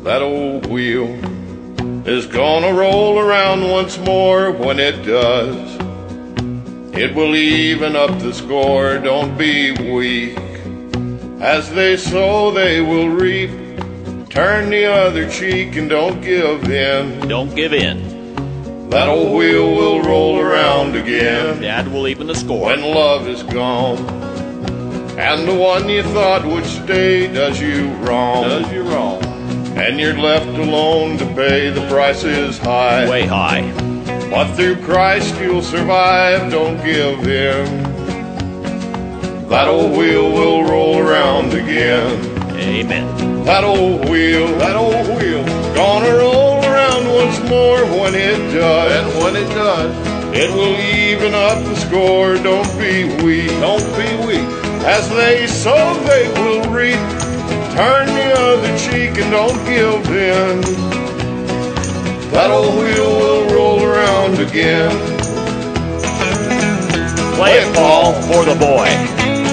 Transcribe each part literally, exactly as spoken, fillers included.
That old wheel is gonna roll around once more. When it does, it will even up the score. Don't be weak. As they sow, they will reap. Turn the other cheek and don't give in. Don't give in. That old wheel will roll around again. Dad will even the score. When love is gone, and the one you thought would stay does you wrong. Does you wrong. And you're left alone to pay. The price is high. Way high. But through Christ you'll survive. Don't give in. That old wheel will roll around again. Amen. That old wheel, that old wheel, gonna roll around once more. When it does, and when it does, it will even up the score. Don't be weak, don't be weak. As they sow, they will reap. Turn the other cheek and don't give in. That old wheel will roll around again. Play it, Paul, for the boy.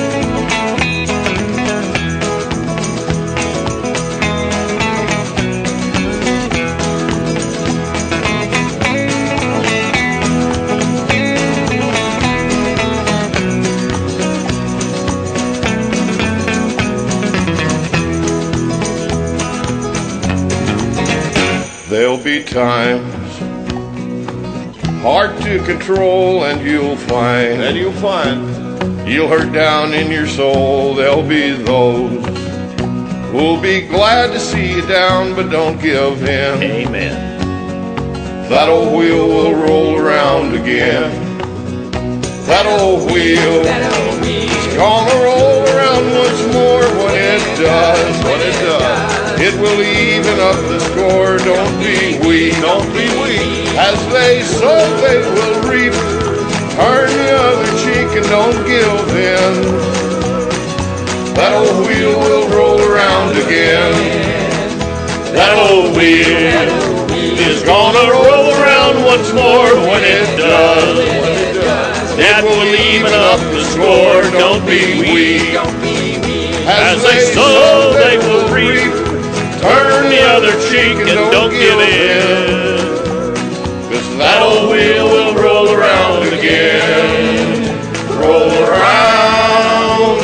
There'll be times hard to control, and you'll find, and you'll find, you'll hurt down in your soul. There'll be those who'll be glad to see you down, but don't give in. Amen. That old wheel will roll around again. That old wheel, is gonna roll around once more. When it does, when it does, it will even up the score. Don't be weak, don't be weak. As they sow, they will reap. Turn the other cheek and don't give in. That old wheel will roll around again. That old wheel is gonna roll around once more. When it does, it will even up the score. Don't be weak. As they sow, they will reap. Turn the other cheek and don't give in. 'Cause that old wheel will roll around again. Roll around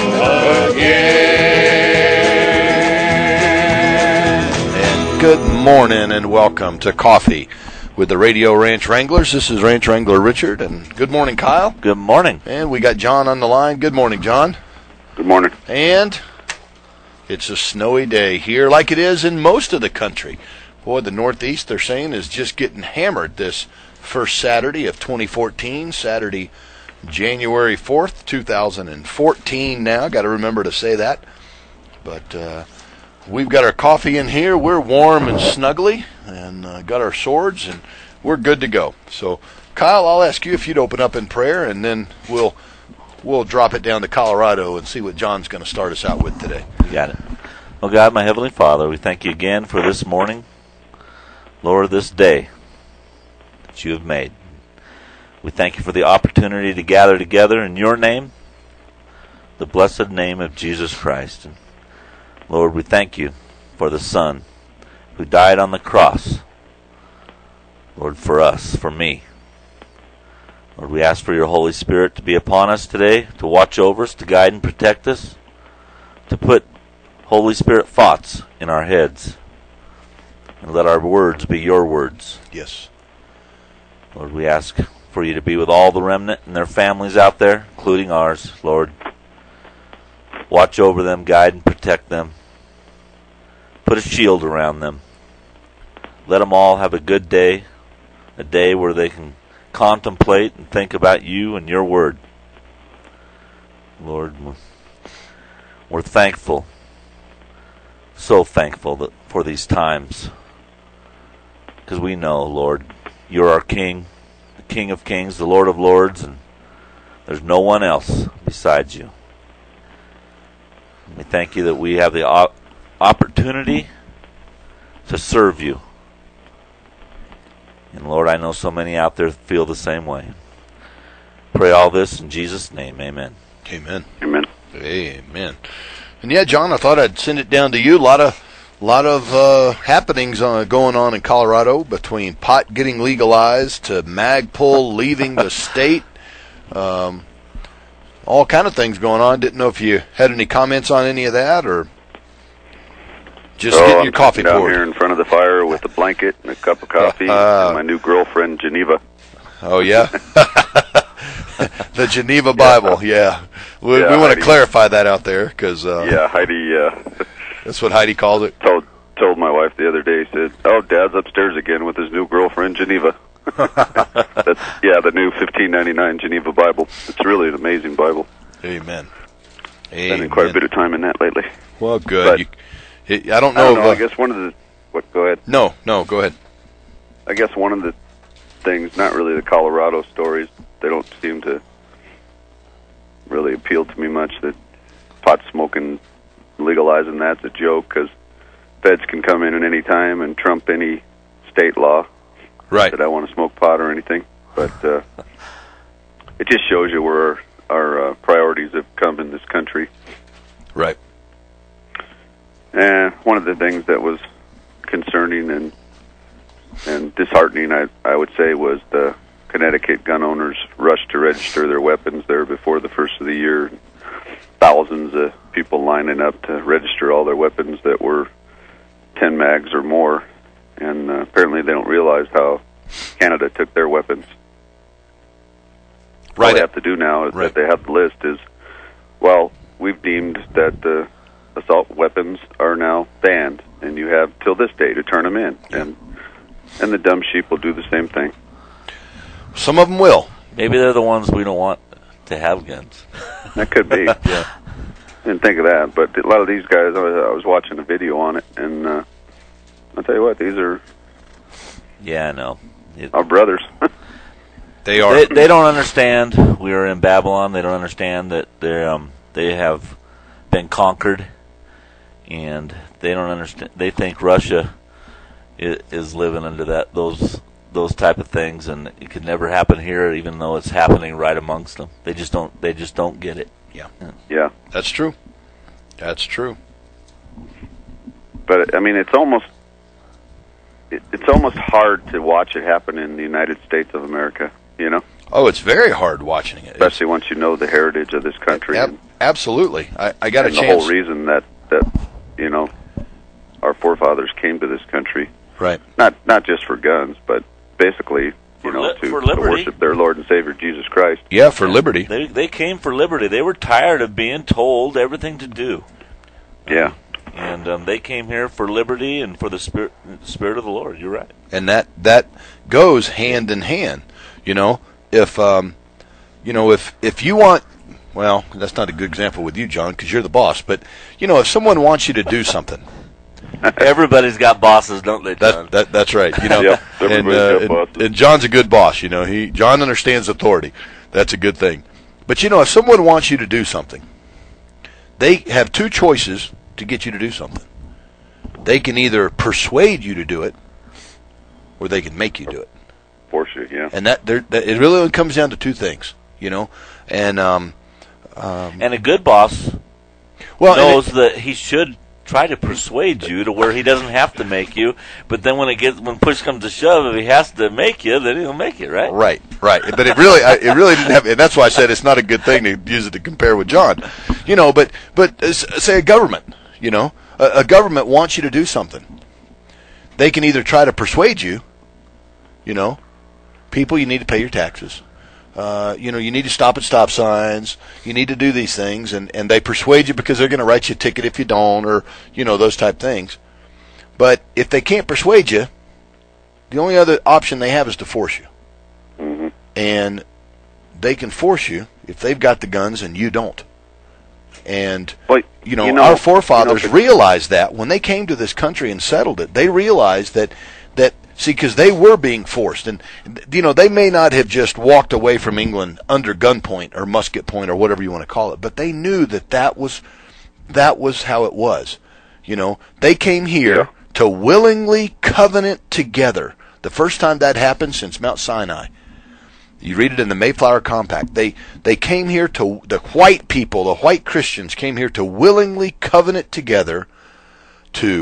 again. And good morning and welcome to Coffee with the Radio Ranch Wranglers. This is Ranch Wrangler Richard, and good morning, Kyle. Good morning. And we got John on the line. Good morning, John. Good morning. And it's a snowy day here, like it is in most of the country. Boy, the Northeast, they're saying, is just getting hammered this first Saturday of twenty fourteen, Saturday, January fourth, two thousand fourteen now. Got to remember to say that. But uh, we've got our coffee in here. We're warm and snuggly, and uh, got our swords, and we're good to go. So, Kyle, I'll ask you if you'd open up in prayer, and then we'll we'll drop it down to Colorado and see what John's going to start us out with today. You got it. Well, God, my Heavenly Father, we thank you again for this morning. Lord, this day that you have made. We thank you for the opportunity to gather together in your name, the blessed name of Jesus Christ. And Lord, we thank you for the Son who died on the cross. Lord, for us, for me. Lord, we ask for your Holy Spirit to be upon us today, to watch over us, to guide and protect us, to put Holy Spirit thoughts in our heads, and let our words be your words. Yes. Lord, we ask for you to be with all the remnant and their families out there, including ours. Lord, watch over them, guide and protect them. Put a shield around them. Let them all have a good day, a day where they can contemplate and think about you and your word. Lord, we're thankful, so thankful that for these times, because we know, Lord, you're our King, the King of Kings, the Lord of Lords, and there's no one else besides you. We thank you that we have the op- opportunity to serve you. And Lord, I know so many out there feel the same way. Pray all this in Jesus' name. Amen. Amen. Amen. Amen. And yeah, John, I thought I'd send it down to you. A lot of A lot of uh, happenings uh, going on in Colorado, between pot getting legalized to Magpul leaving the state. Um, all kind of things going on. Didn't know if you had any comments on any of that, or just oh, getting I'm your coffee down poured. here in front of the fire with a blanket and a cup of coffee Uh, and my new girlfriend, Geneva. Oh, yeah? The Geneva Bible, yeah. We, Yeah, we want to Heidi. clarify that out there, because uh, Yeah, Heidi uh, that's what Heidi called it. told told my wife the other day, said, "Oh, Dad's upstairs again with his new girlfriend, Geneva." That's, yeah, the new fifteen ninety-nine Geneva Bible. It's really an amazing Bible. Amen. Spending quite a bit of time in that lately. Well, good. But- You, it, I don't I know. don't know, if, I uh, guess one of the... What, go ahead. No, no, go ahead. I guess one of the things, not really the Colorado stories, they don't seem to really appeal to me much, that pot smoking, legalizing that's a joke, because feds can come in at any time and trump any state law Right. that I want to smoke pot or anything. But uh, it just shows you where our, our uh, priorities have come in this country. Right. And one of the things that was concerning and and disheartening, I I would say, was the Connecticut gun owners rushed to register their weapons there before the first of the year. Thousands of people lining up to register all their weapons that were ten mags or more, and uh, apparently they don't realize how Canada took their weapons. Right. All they have to do now is Right. that they have the list is, well, we've deemed that the assault weapons are now banned, and you have till this day to turn them in. Yeah. And and the dumb sheep will do the same thing. Some of them will. Maybe they're the ones we don't want to have guns. That could be. Yeah. Didn't think of that, but a lot of these guys, I was, I was watching a video on it, and uh, I'll tell you what, these are Yeah, I know. It, our brothers. They are. they, they don't understand. We are in Babylon. They don't understand that they um they have been conquered, and they don't understand. They think Russia is, is living under that those those type of things, and it could never happen here, even though it's happening right amongst them. They just don't. They just don't get it. Yeah. Yeah, That's true. That's true. but I mean, it's almost it, it's almost hard to watch it happen in the United States of America. You know, Oh, it's very hard watching it. especially once you know the heritage of this country. Ab- and, absolutely. I, I got and a the chance. whole reason that that you know our forefathers came to this country, Right. not not just for guns, but basically, you For know, li- to, for to liberty. worship their Lord and Savior Jesus Christ. Yeah, for liberty. They they came for liberty. They were tired of being told everything to do, Yeah, and um, they came here for liberty and for the spirit spirit of the Lord. You're right. And that that goes hand in hand. You know, if um, you know, if if you want, well, that's not a good example with you, John, because you're the boss. But you know, if someone wants you to do something, Everybody's got bosses, don't they, John? that that that's right. You know, Yep, and, everybody's uh, got and, bosses. and John's a good boss. You know, he John understands authority. That's a good thing. But you know, if someone wants you to do something, they have two choices to get you to do something. They can either persuade you to do it, or they can make you do it. force you. Yeah, And that, there, that it really only comes down to two things, you know. And um, um, And a good boss well, and knows it- that he should try to persuade you to where he doesn't have to make you. But then when it gets when push comes to shove, if he has to make you, then he'll make you, right? right, right. But it really, I, it really didn't have. And that's why I said it's not a good thing to use it to compare with John, you know. But but uh, s- say a government, you know, a, a government wants you to do something. They can either try to persuade you, you know, people, you need to pay your taxes. Uh, you know, you need to stop at stop signs. You need to do these things, and, and they persuade you because they're going to write you a ticket if you don't, or, you know, those type things. But if they can't persuade you, the only other option they have is to force you. mm-hmm. And they can force you if they've got the guns and you don't. And, Well, you know, you know our forefathers you know, the- realized that when they came to this country and settled it. They realized that, that see, because they were being forced. And, you know, they may not have just walked away from England under gunpoint or musket point or whatever you want to call it, but they knew that that was, that was how it was. You know, they came here Yeah. to willingly covenant together. The first time that happened since Mount Sinai. You read it in the Mayflower Compact. They they came here to, the white people, the white Christians came here to willingly covenant together to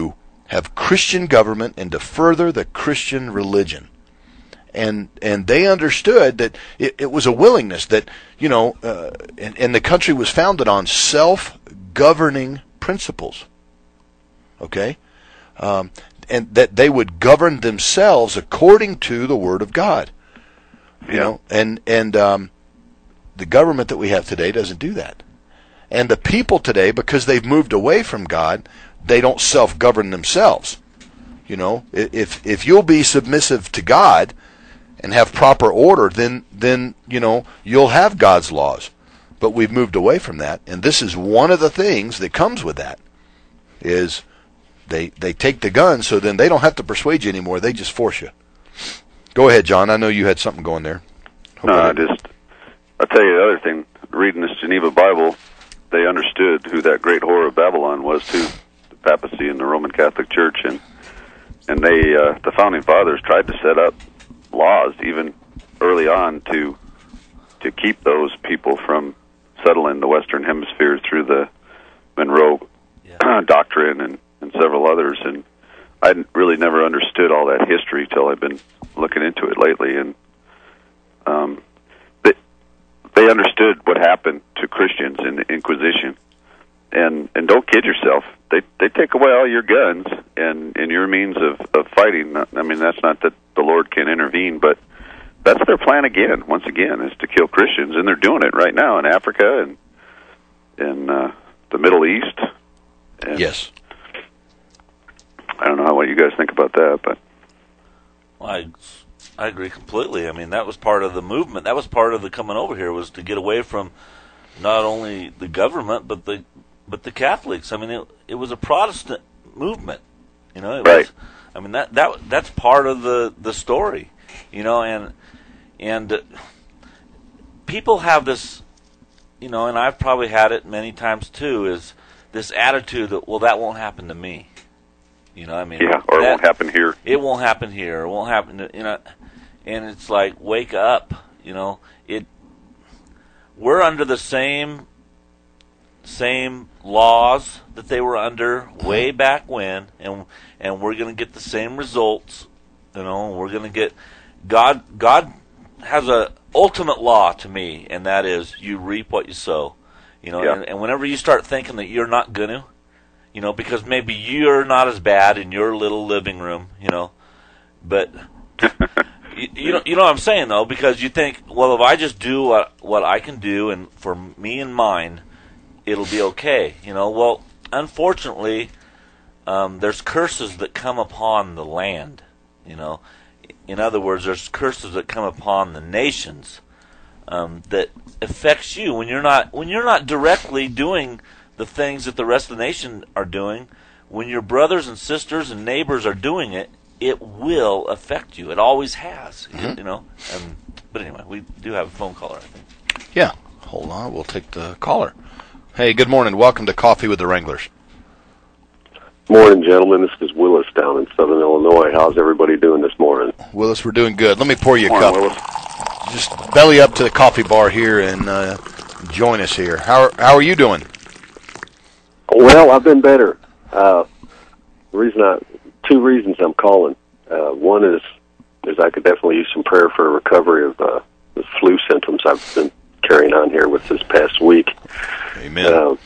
have Christian government and to further the Christian religion. And and they understood that it, it was a willingness that, you know, uh, and, and the country was founded on self-governing principles. Okay? Um, and that they would govern themselves according to the Word of God. You yeah. know, and, and um, the government that we have today doesn't do that. And the people today, because they've moved away from God, they don't self-govern themselves. You know, if if you'll be submissive to God and have proper order, then then you know you'll have God's laws. But we've moved away from that, and this is one of the things that comes with that. Is they they take the gun, so then they don't have to persuade you anymore; they just force you. Go ahead, John. I know you had something going there. Hope No, I I just I'll tell you the other thing. Reading this Geneva Bible, they understood who that great whore of Babylon was too, the papacy and the Roman Catholic Church, and and they uh, the founding fathers tried to set up laws even early on to to keep those people from settling the Western Hemisphere through the Monroe yeah. Doctrine and, and several others. And I really never understood all that history till I've been looking into it lately. And um, they, they understood what happened to Christians in the Inquisition. And and don't kid yourself. They they take away all your guns and, and your means of, of fighting. I mean, that's not that the Lord can intervene, but that's their plan again, once again, is to kill Christians. And they're doing it right now in Africa and in uh, the Middle East. And yes. I don't know what you guys think about that, but... Well, I, I agree completely. I mean, that was part of the movement. That was part of the coming over here, was to get away from not only the government, but the but the Catholics. I mean, it, it was a Protestant movement. You know, it right. was, I mean, that that that's part of the, the story. You know, and and uh, people have this, you know, and I've probably had it many times too, is this attitude that, well, that won't happen to me. You know, I mean, yeah, or that, it won't happen here. It won't happen here. It won't happen to, you know, and it's like, wake up. You know, it. We're under the same same laws that they were under way back when, and and we're going to get the same results. You know, we're going to get God. God has a ultimate law to me, and that is you reap what you sow. You know, yeah. and, and whenever you start thinking that you're not going to, you know, because maybe you're not as bad in your little living room, you know, but you, you know, you know what I'm saying though, because you think, well, if I just do what what I can do, and for me and mine, it'll be okay, you know. Well, unfortunately, um, there's curses that come upon the land, you know. In other words, there's curses that come upon the nations um, that affects you when you're not when you're not directly doing the things that the rest of the nation are doing. When your brothers and sisters and neighbors are doing it, it will affect you. It always has, mm-hmm. you know. And, but anyway, we do have a phone caller, I think. Yeah, hold on. We'll take the caller. Hey, good morning. Welcome to Coffee with the Wranglers. Morning, gentlemen. This is Willis down in Southern Illinois. How's everybody doing this morning? Willis, we're doing good. Let me pour you a Morning, cup. Willis. Just belly up to the coffee bar here and uh, join us here. How are, how are you doing? Well, I've been better. Uh, the reason I, two reasons I'm calling. Uh, one is is I could definitely use some prayer for recovery of uh, the flu symptoms I've been carrying on here with this past week. Amen. Uh,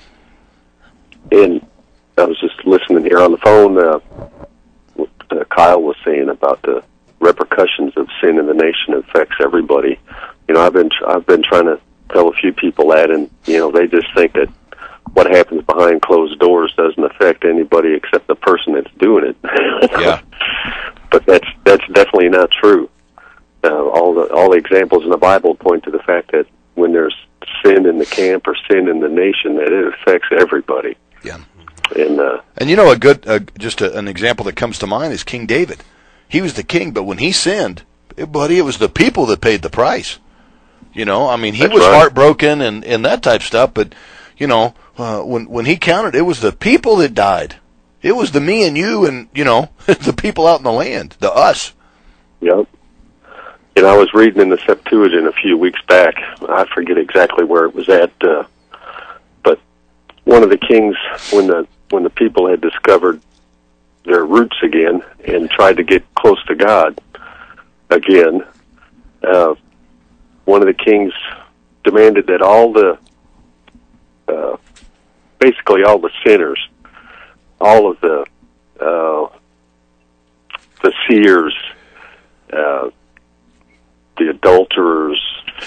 and I was just listening here on the phone. Uh, what uh, Kyle was saying about the repercussions of sin in the nation affects everybody. You know, I've been I've been trying to tell a few people that, and you know, they just think that what happens behind closed doors doesn't affect anybody except the person that's doing it. Yeah. But that's that's definitely not true. Uh, all the all the examples in the Bible point to the fact that when there's sin in the camp or sin in the nation, that it affects everybody. Yeah. And uh, and you know, a good uh, just a, an example that comes to mind is King David. He was the king, but when he sinned, it, buddy, it was the people that paid the price. You know, I mean, he That's was right. heartbroken and, and that type of stuff, but you know, uh, when when he counted, it was the people that died. It was the me and you and, you know, the people out in the land, the us. Yep. And I was reading in the Septuagint a few weeks back. I forget exactly where it was at, uh, but one of the kings, when the when the people had discovered their roots again and tried to get close to God again, uh, one of the kings demanded that all the, uh, basically all the sinners, all of the, uh, the seers, uh, the adulterers,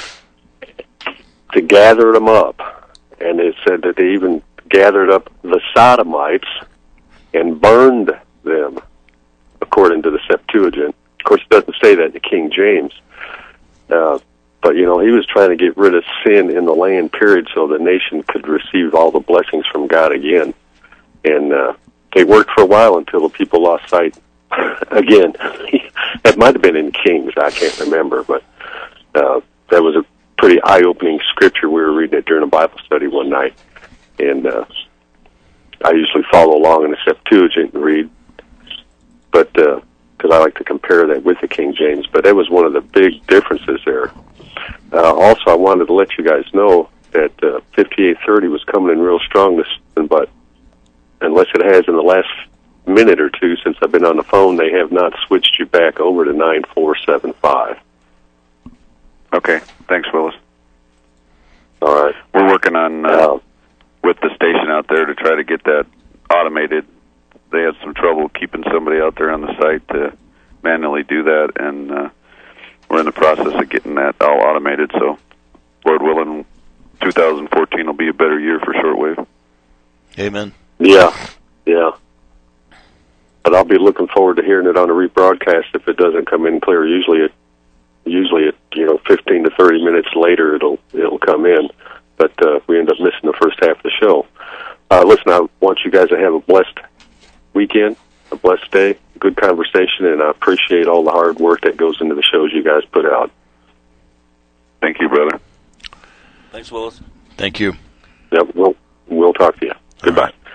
to gather them up. And it said that they even gathered up the sodomites and burned them, according to the Septuagint. Of course, it doesn't say that in the King James. Uh, but, you know, he was trying to get rid of sin in the land, period, so the nation could receive all the blessings from God again. And uh, it worked for a while until the people lost sight again. That might have been in Kings, I can't remember, but uh, that was a pretty eye-opening scripture. We were reading it during a Bible study one night, and uh, I usually follow along in the Septuagint and read, but because uh, I like to compare that with the King James, but that was one of the big differences there. Uh, also, I wanted to let you guys know that uh, fifty-eight thirty was coming in real strong this, but unless it has in the last minute or two since I've been on the phone, they have not switched you back over to nine four seven five. Okay, thanks, Willis. All right. We're working on, uh, uh, with the station out there to try to get that automated. They had some trouble keeping somebody out there on the site to manually do that, and uh, we're in the process of getting that all automated, so Lord willing, two thousand fourteen will be a better year for shortwave. Amen. Yeah, yeah. But I'll be looking forward to hearing it on a rebroadcast if it doesn't come in clear. Usually it Usually, it, you know, fifteen to thirty minutes later, it'll it'll come in, but uh, we end up missing the first half of the show. Uh, listen, I want you guys to have a blessed weekend, a blessed day, good conversation, and I appreciate all the hard work that goes into the shows you guys put out. Thank you, brother. Thanks, Willis. Thank you. Yep, we'll we'll talk to you. Goodbye. Right.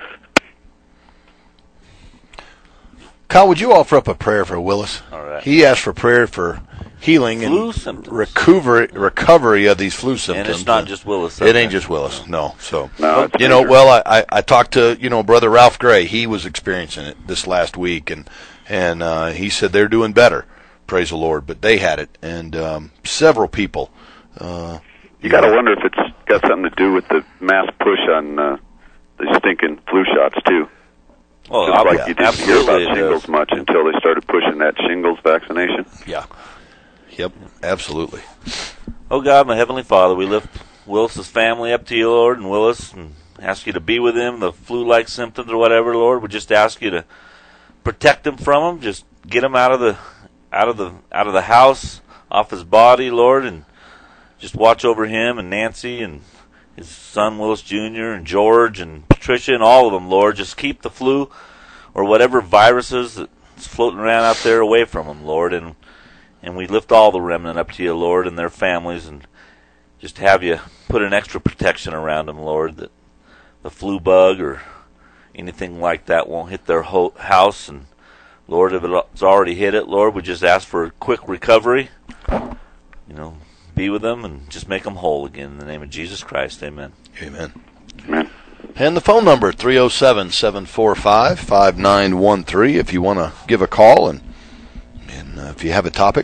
Kyle, would you offer up a prayer for Willis? All right. He asked for prayer for healing Flu and symptoms. recovery recovery of these flu symptoms. And it's not just Willis. It ain't just Willis. No. So No, it's you know, major. well, I, I I talked to you know Brother Ralph Gray. He was experiencing it this last week, and and uh, he said they're doing better. Praise the Lord. But they had it, and um, several people. Uh, You got to know, wonder if it's got something to do with the mass push on uh, the stinking flu shots, too. Oh, Just I'll- like yeah, you didn't hear absolutely about it shingles does. much until they started pushing that shingles vaccination. Yeah. Yep. Absolutely. Oh, God, my Heavenly Father, we lift Willis's family up to you, Lord, and Willis, and ask you to be with him, the flu-like symptoms or whatever, Lord. We just ask you to protect him from them, just get him out of the out of the out of the house, off his body, Lord, and just watch over him and Nancy and his son Willis Junior and George and Patricia and all of them, Lord. Just keep the flu or whatever viruses that's floating around out there away from them, Lord, and and we lift all the remnant up to you, Lord, and their families, and just have you put an extra protection around them, Lord, that the flu bug or anything like that won't hit their ho- house. And, Lord, if it's already hit it, Lord, we just ask for a quick recovery. You know, be with them and just make them whole again. In the name of Jesus Christ, amen. Amen. Amen. And the phone number, three oh seven, seven four five, five nine one three, if you want to give a call and and uh, if you have a topic.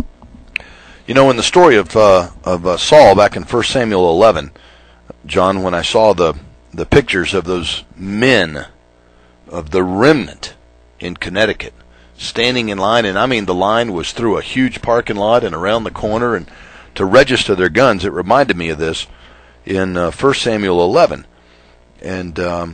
You know, in the story of uh, of uh, Saul back in First Samuel eleven, John, when I saw the, the pictures of those men, of the remnant in Connecticut, standing in line, and I mean the line was through a huge parking lot and around the corner, and to register their guns, it reminded me of this in uh, First Samuel eleven. And, um,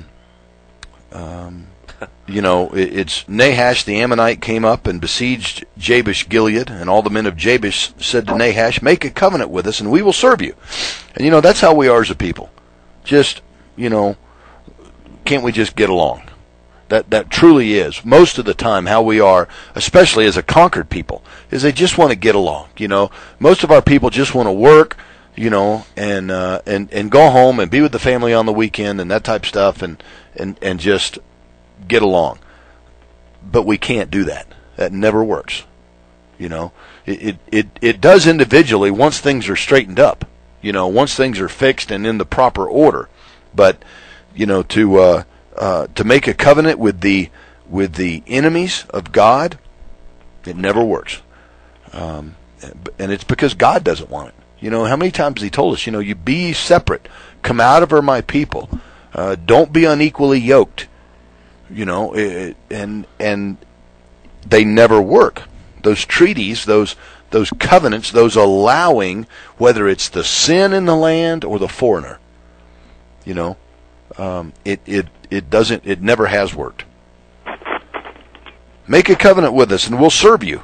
um, you know, it, it's Nahash the Ammonite came up and besieged Jabesh Gilead, and all the men of Jabesh said to Nahash, make a covenant with us, and we will serve you. And, you know, that's how we are as a people. Just, you know, can't we just get along? That that truly is, most of the time, how we are, especially as a conquered people, is they just want to get along. You know, most of our people just want to work, you know, and uh, and and go home and be with the family on the weekend and that type of stuff, and and and just get along. But we can't do that. That never works. You know, it it it, it does individually once things are straightened up. You know, once things are fixed and in the proper order. But you know, to uh, uh, to make a covenant with the with the enemies of God, it never works. Um, and it's because God doesn't want it. You know, how many times has he told us, you know, you be separate, come out of her, my people. Uh, don't be unequally yoked. You know, it, and and they never work. Those treaties, those those covenants, those allowing, whether it's the sin in the land or the foreigner, you know, um, it it it doesn't. It never has worked. Make a covenant with us, and we'll serve you.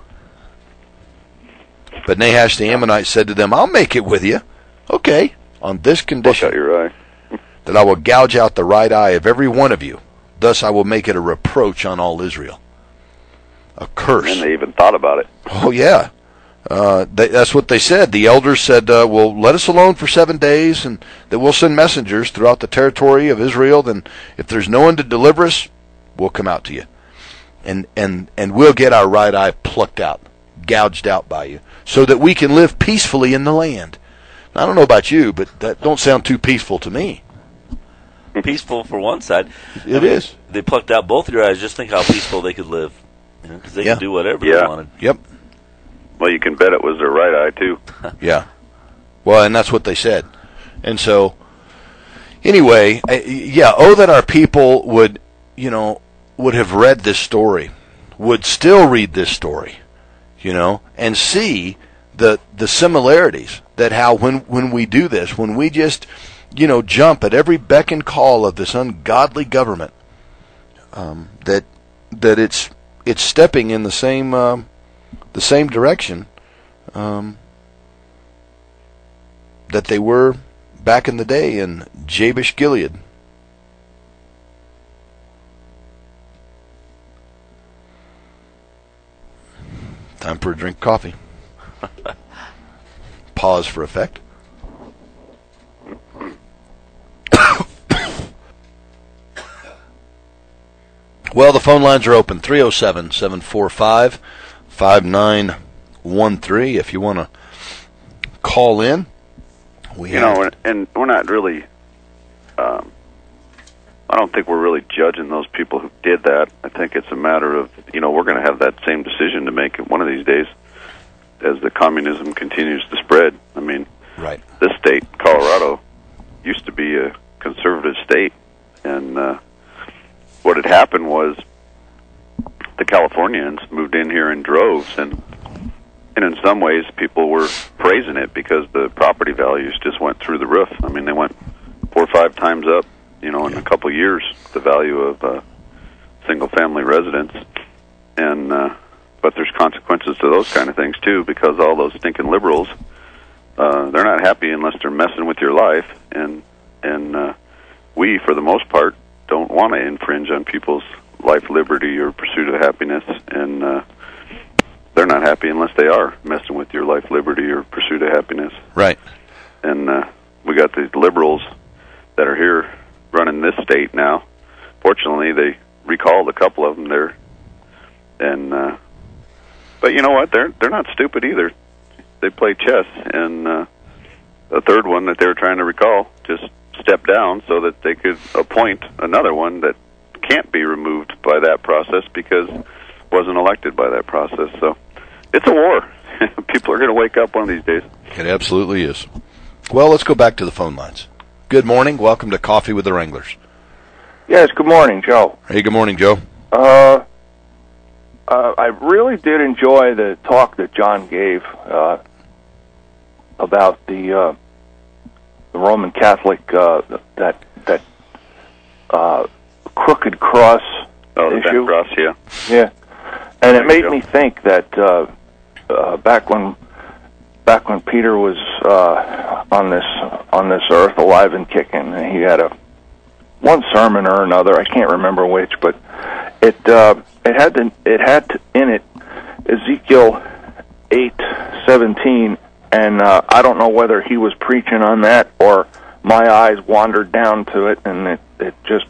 But Nahash the Ammonite said to them, I'll make it with you. Okay, on this condition, Pluck out your eye. that I will gouge out the right eye of every one of you. Thus I will make it a reproach on all Israel. A curse. And they even thought about it. Oh, yeah. Uh, they, that's what they said. The elders said, uh, well, let us alone for seven days, and that we'll send messengers throughout the territory of Israel. Then if there's no one to deliver us, we'll come out to you. And, and, and we'll get our right eye plucked out, gouged out by you, so that we can live peacefully in the land. Now, I don't know about you, but that don't sound too peaceful to me. Peaceful for one side. It I mean, is. They plucked out both of your eyes. Just think how peaceful they could live. You know, because they Yeah. could do whatever Yeah. they wanted. Yep. Well, you can bet it was their right eye, too. Yeah. Well, and that's what they said. And so, anyway, I- yeah, oh, that our people would, you know, would have read this story, would still read this story, you know, and see the the similarities, that how when, when we do this, when we just, you know, jump at every beck and call of this ungodly government, um, that that it's it's stepping in the same um, the same direction um, that they were back in the day in Jabesh Gilead. Time for a drink of coffee. Pause for effect. Well, the phone lines are open, three oh seven, seven four five, five nine one three, if you want to call in. We You have, know, and, and we're not really, um, I don't think we're really judging those people who did that. I think it's a matter of, you know, we're going to have that same decision to make one of these days as the communism continues to spread. I mean, right. this state, Colorado, used to be a conservative state, and uh, what had happened was the Californians moved in here in droves, and and in some ways people were praising it because the property values just went through the roof. I mean, they went four or five times up, you know, in a couple of years, the value of uh, single-family residence. And uh, but there's consequences to those kind of things, too, because all those stinking liberals, uh, they're not happy unless they're messing with your life, and and uh, we, for the most part, don't want to infringe on people's life, liberty, or pursuit of happiness, and uh, they're not happy unless they are messing with your life, liberty, or pursuit of happiness. Right. And uh, we got these liberals that are here running this state now. Fortunately, they recalled a couple of them there, and uh, but you know what? They're they're not stupid either. They play chess, and uh, the third one that they were trying to recall just stepped down so that they could appoint another one that can't be removed by that process because wasn't elected by that process. So it's a war. People are going to wake up one of these days. It absolutely is. Well, let's go back to the phone lines. Good morning. Welcome to Coffee with the Wranglers. Yes, good morning, Joe. Hey, good morning, Joe. Uh, uh, I really did enjoy the talk that John gave uh, about the uh, the Roman Catholic uh, that that uh, crooked cross Oh, the issue. bent cross, yeah. Yeah, and it There made you go. me think that uh, uh, back when back when Peter was uh, on this on this earth, alive and kicking, he had a one sermon or another. I can't remember which, but it uh, it had to, it had to, in it Ezekiel eight seventeen, and uh, I don't know whether he was preaching on that or my eyes wandered down to it, and it it just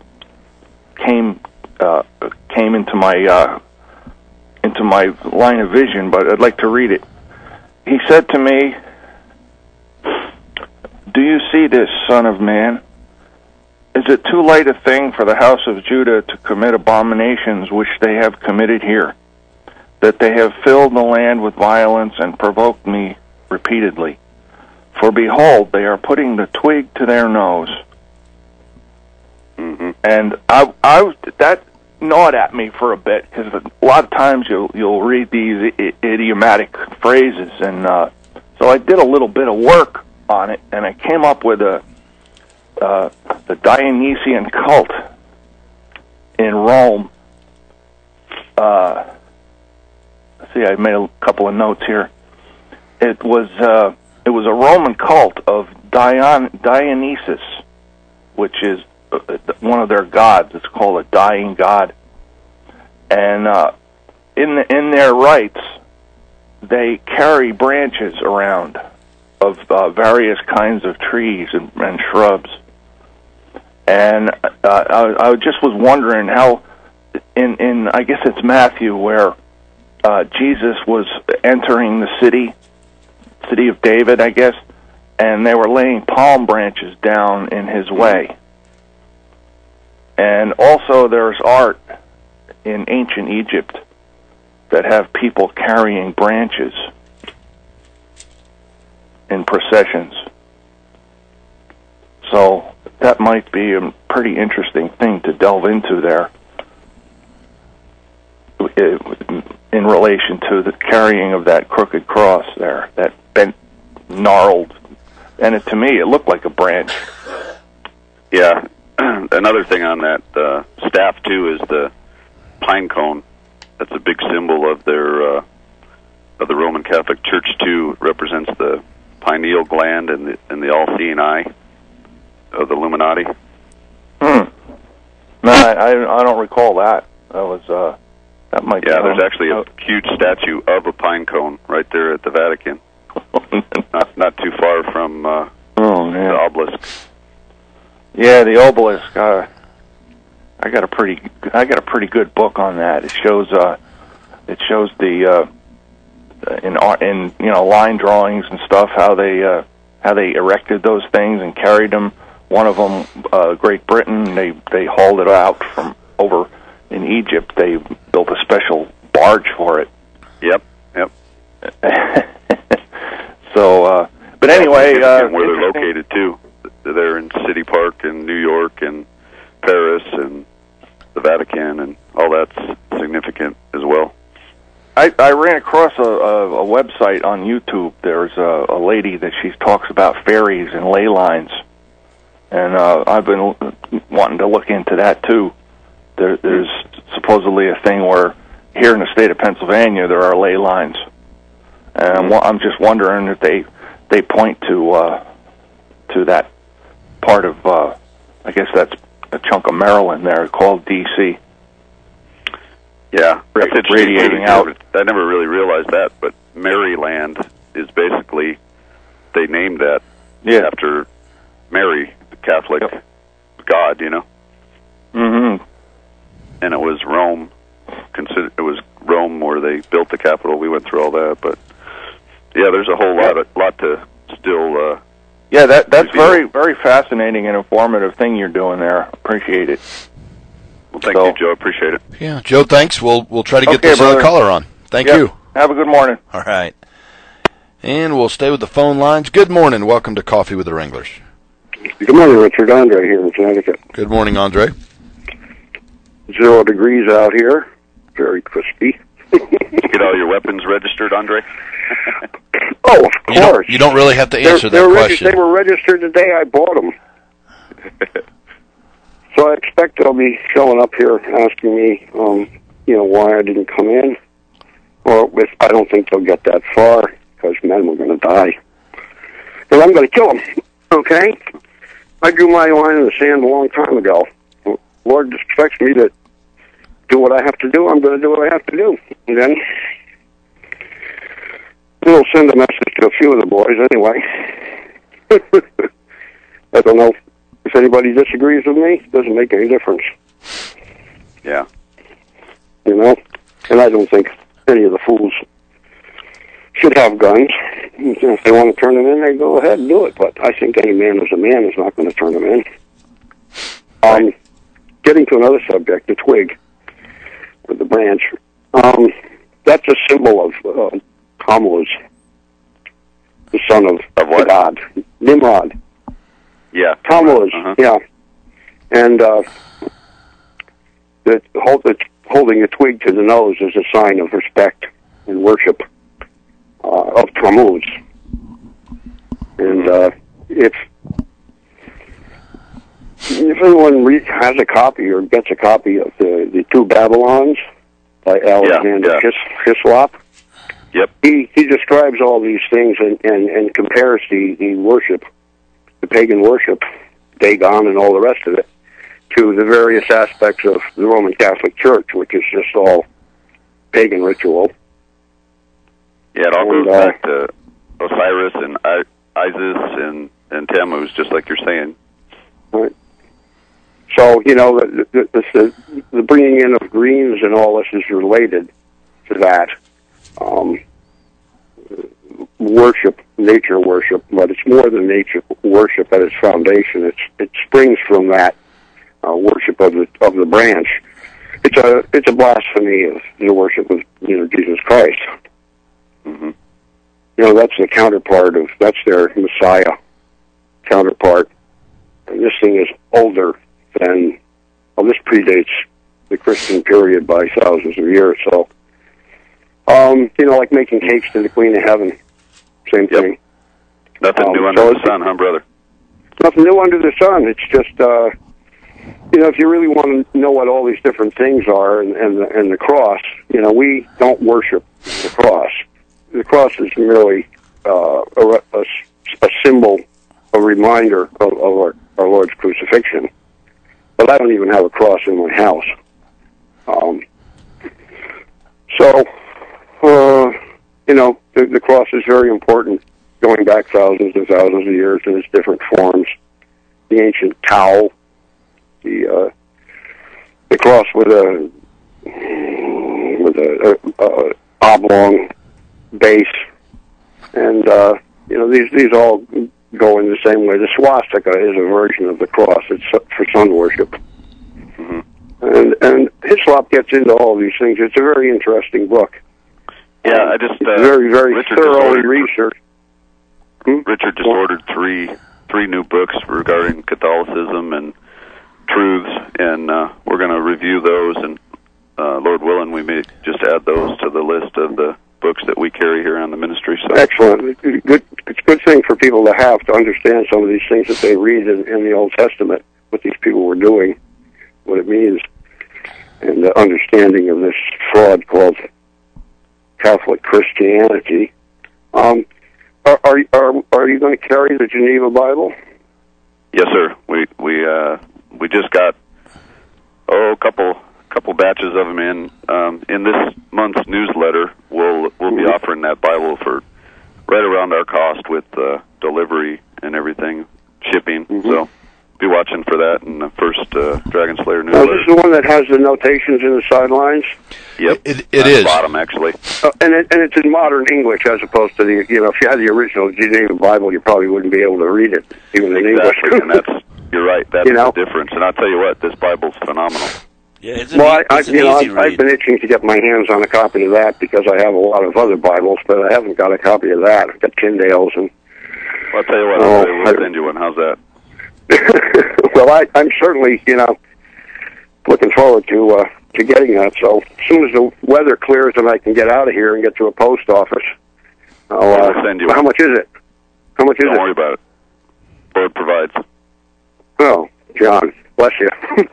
came uh, came into my uh, into my line of vision. But I'd like to read it. He said to me, "Do you see this, Son of Man? is it too late a thing for the house of Judah to commit abominations which they have committed here, that they have filled the land with violence and provoked me repeatedly? For behold, they are putting the twig to their nose. Mm-hmm. And I, I, that gnawed at me for a bit, because a lot of times you'll, you'll read these I- idiomatic phrases, and uh, so I did a little bit of work on it, and I came up with a uh, the Dionysian cult in Rome. Uh, let's see, I made a couple of notes here. It was uh, it was a Roman cult of Dion- Dionysus, which is one of their gods. It's called a dying god, and uh, in the, in their rites, they carry branches around of uh, various kinds of trees and, and shrubs. And uh, I, I just was wondering how, in in I guess it's Matthew, where uh, Jesus was entering the city, city of David, I guess, and they were laying palm branches down in his way. And also there's art in ancient Egypt that have people carrying branches in processions. So that might be a pretty interesting thing to delve into there in relation to the carrying of that crooked cross there, that bent, gnarled, and it, to me it looked like a branch. Yeah. Another thing on that uh, staff, too, is the pine cone. That's a big symbol of their uh, of the Roman Catholic Church, too. It represents the pineal gland and the, and the all-seeing eye of the Illuminati. Hmm. No, I, I don't recall that. That was, uh, that might Yeah, be there's actually a huge statue of a pine cone right there at the Vatican. not, not too far from uh, oh, man. the obelisk. Yeah, the obelisk. Uh, I got a pretty, I got a pretty good book on that. It shows, uh, it shows the uh, in in you know line drawings and stuff how they uh, how they erected those things and carried them. One of them, uh, Great Britain, they they hauled it out from over in Egypt. They built a special barge for it. Yep, yep. so, uh, but anyway, uh, where they're located too. They're in City Park in New York and Paris and the Vatican, and all that's significant as well. I, I ran across a, a, a website on YouTube. There's a, a lady that she talks about fairies and ley lines, and uh, I've been wanting to look into that too. There, there's supposedly a thing where here in the state of Pennsylvania there are ley lines, and I'm, I'm just wondering if they they point to uh, to that part of, uh, I guess that's a chunk of Maryland there called D C. Yeah, Ra- radiating out. I never really realized that, but Maryland is basically, they named that yeah. after Mary, the Catholic yep. God, you know. Mm-hmm. And it was Rome. Consider it was Rome where they built the capital. We went through all that, but yeah, there's a whole lot, of, lot to still. Uh, Yeah, that that's very, very fascinating and informative thing you're doing there. Appreciate it. Well, thank so. you, Joe. Appreciate it. Yeah, Joe, thanks. We'll we'll try to get okay, this brother. other caller on. Thank yep. you. Have a good morning. All right. And we'll stay with the phone lines. Good morning. Welcome to Coffee with the Wranglers. Good morning, Richard. Andre here in Connecticut. Good morning, Andre. Zero degrees out here. Very crispy. Get all your weapons registered, Andre? Oh, of you course. Don't, you don't really have to answer they're, that they're question. Regi- they were registered the day I bought them. So I expect they'll be showing up here asking me, um, you know, why I didn't come in. Or if I don't think they'll get that far, because men were going to die. But I'm going to kill them, okay? I drew my line in the sand a long time ago. Lord expects me to do what I have to do. I'm going to do what I have to do. And then we'll send a message to a few of the boys anyway. I don't know if anybody disagrees with me. It doesn't make any difference. Yeah. You know? And I don't think any of the fools should have guns. If they want to turn them in, they go ahead and do it. But I think any man who's a man is not going to turn them in. Um, getting to another subject, the twig, or the branch, um, that's a symbol of uh, Tammuz, the son of, of what? God, Nimrod. Yeah. Tammuz, uh-huh. yeah. And uh, the, hold, the, holding a twig to the nose is a sign of respect and worship uh, of Tammuz. And uh, if if anyone re- has a copy or gets a copy of the, the Two Babylons by Alexander yeah, yeah. His, Hislop, Yep. he, he describes all these things and, and, and compares the, the worship, the pagan worship, Dagon and all the rest of it, to the various aspects of the Roman Catholic Church, which is just all pagan ritual. Yeah, it all And, goes uh, back to Osiris and I- Isis and, and Tammuz, just like you're saying. Right. So, you know, the, the, the, the bringing in of greens and all this is related to that. Um, worship, nature worship, but it's more than nature worship at its foundation. It's, it springs from that uh, worship of the of the branch. It's a it's a blasphemy of the worship of, you know, Jesus Christ. Mm-hmm. You know, that's the counterpart of, that's their Messiah counterpart. And this thing is older than, well, this predates the Christian period by thousands of years. So, um, you know, like making cakes to the Queen of Heaven, same Yep. thing. Nothing Um, new under so the sun, huh, brother? Nothing new under the sun. It's just, uh, you know, if you really want to know what all these different things are, and, and, the, and the cross, you know, we don't worship the cross. The cross is merely uh, a, a, a symbol, a reminder of, of our, our Lord's crucifixion. But I don't even have a cross in my house. Um, so, uh, you know, the, the cross is very important, going back thousands and thousands of years in its different forms. The ancient cowl, the uh, the cross with a with a, a, a oblong base, and uh, you know, these these all go in the same way. The swastika is a version of the cross. It's for sun worship. Mm-hmm. And and Hislop gets into all these things. It's a very interesting book. Yeah, I just uh, very very Richard thoroughly just ordered, researched. Hmm? Richard just What? ordered three three new books regarding Catholicism and truths, and uh, we're going to review those. And uh, Lord willing, we may just add those to the list of the books that we carry here on the ministry. So Excellent. It's good. It's a good thing for people to have to understand some of these things that they read in, in the Old Testament, what these people were doing, what it means, and the understanding of this fraud called Catholic Christianity. Um, are, are are are you going to carry the Geneva Bible? yes, sir. We we uh, we just got oh a couple couple batches of them in. Um, in this month's newsletter, we'll we'll be offering that Bible for right around our cost with uh, delivery and everything, shipping. Mm-hmm. So be watching for that in the first uh, Dragon Slayer Now, newsletter. this is the one that has the notations in the sidelines, Yep, It- it on is. the bottom actually. uh, and it, and it's in modern English as opposed to the, you know, if you had the original Geneva Bible, you probably wouldn't be able to read it even in Exactly, English. and that's you're right. That's You know? the difference. And I'll tell you what, this Bible's phenomenal. Yeah, it's an, Well, e- I, I, it's an you know, easy I've, I've read. been itching to get my hands on a copy of that because I have a lot of other Bibles, but I haven't got a copy of that. I've got Tyndale's and. Well, I'll tell you what, Oh, I'll we'll send you one. How's that? Well, I, I'm certainly, you know, looking forward to uh, to getting that. So as soon as the weather clears and I can get out of here and get to a post office, I'll uh, We'll send you How one. much is it? How much is Don't it? worry about it. Lord provides. Oh, John, bless you.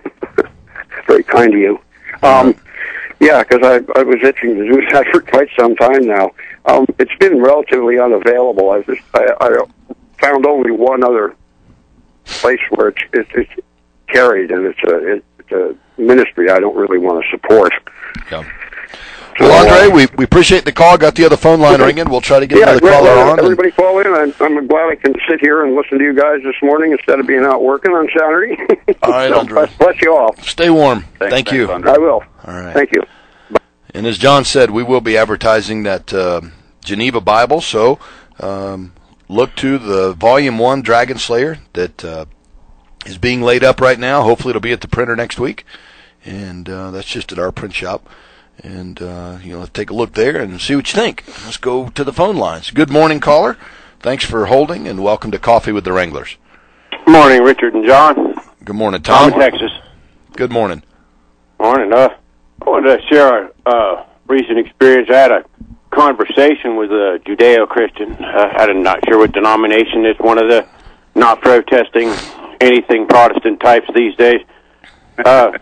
Very kind of you. Um, yeah, because I, I was itching to do that for quite some time now. Um, it's been relatively unavailable. I just I, I found only one other place where it's it's, it's carried, and it's a it's a ministry I don't really want to support. Yeah. Well, Andre, we, we appreciate the call. Got the other phone line ringing. We'll try to get Yeah, another well, caller uh, on. and- everybody call in. I'm, I'm glad I can sit here and listen to you guys this morning instead of being out working on Saturday. All right, So, Andre. bless, bless you all. Stay warm. Thanks, Thank thanks, you. Andre. I will. All right. Thank you. And as John said, we will be advertising that uh, Geneva Bible. So um, look to the Volume One Dragon Slayer that uh, is being laid up right now. Hopefully it'll be at the printer next week. And uh, that's just at our print shop. And, uh, you know, let's take a look there and see what you think. Let's go to the phone lines. Good morning, caller. Thanks for holding, and welcome to Coffee with the Wranglers. Good morning, Richard and John. Good morning, Tom. Tom in Texas. Good morning. Morning. Uh, I wanted to share a uh, recent experience. I had a conversation with a Judeo-Christian. Uh, I'm not sure what denomination is, one of the not protesting anything Protestant types these days. Uh,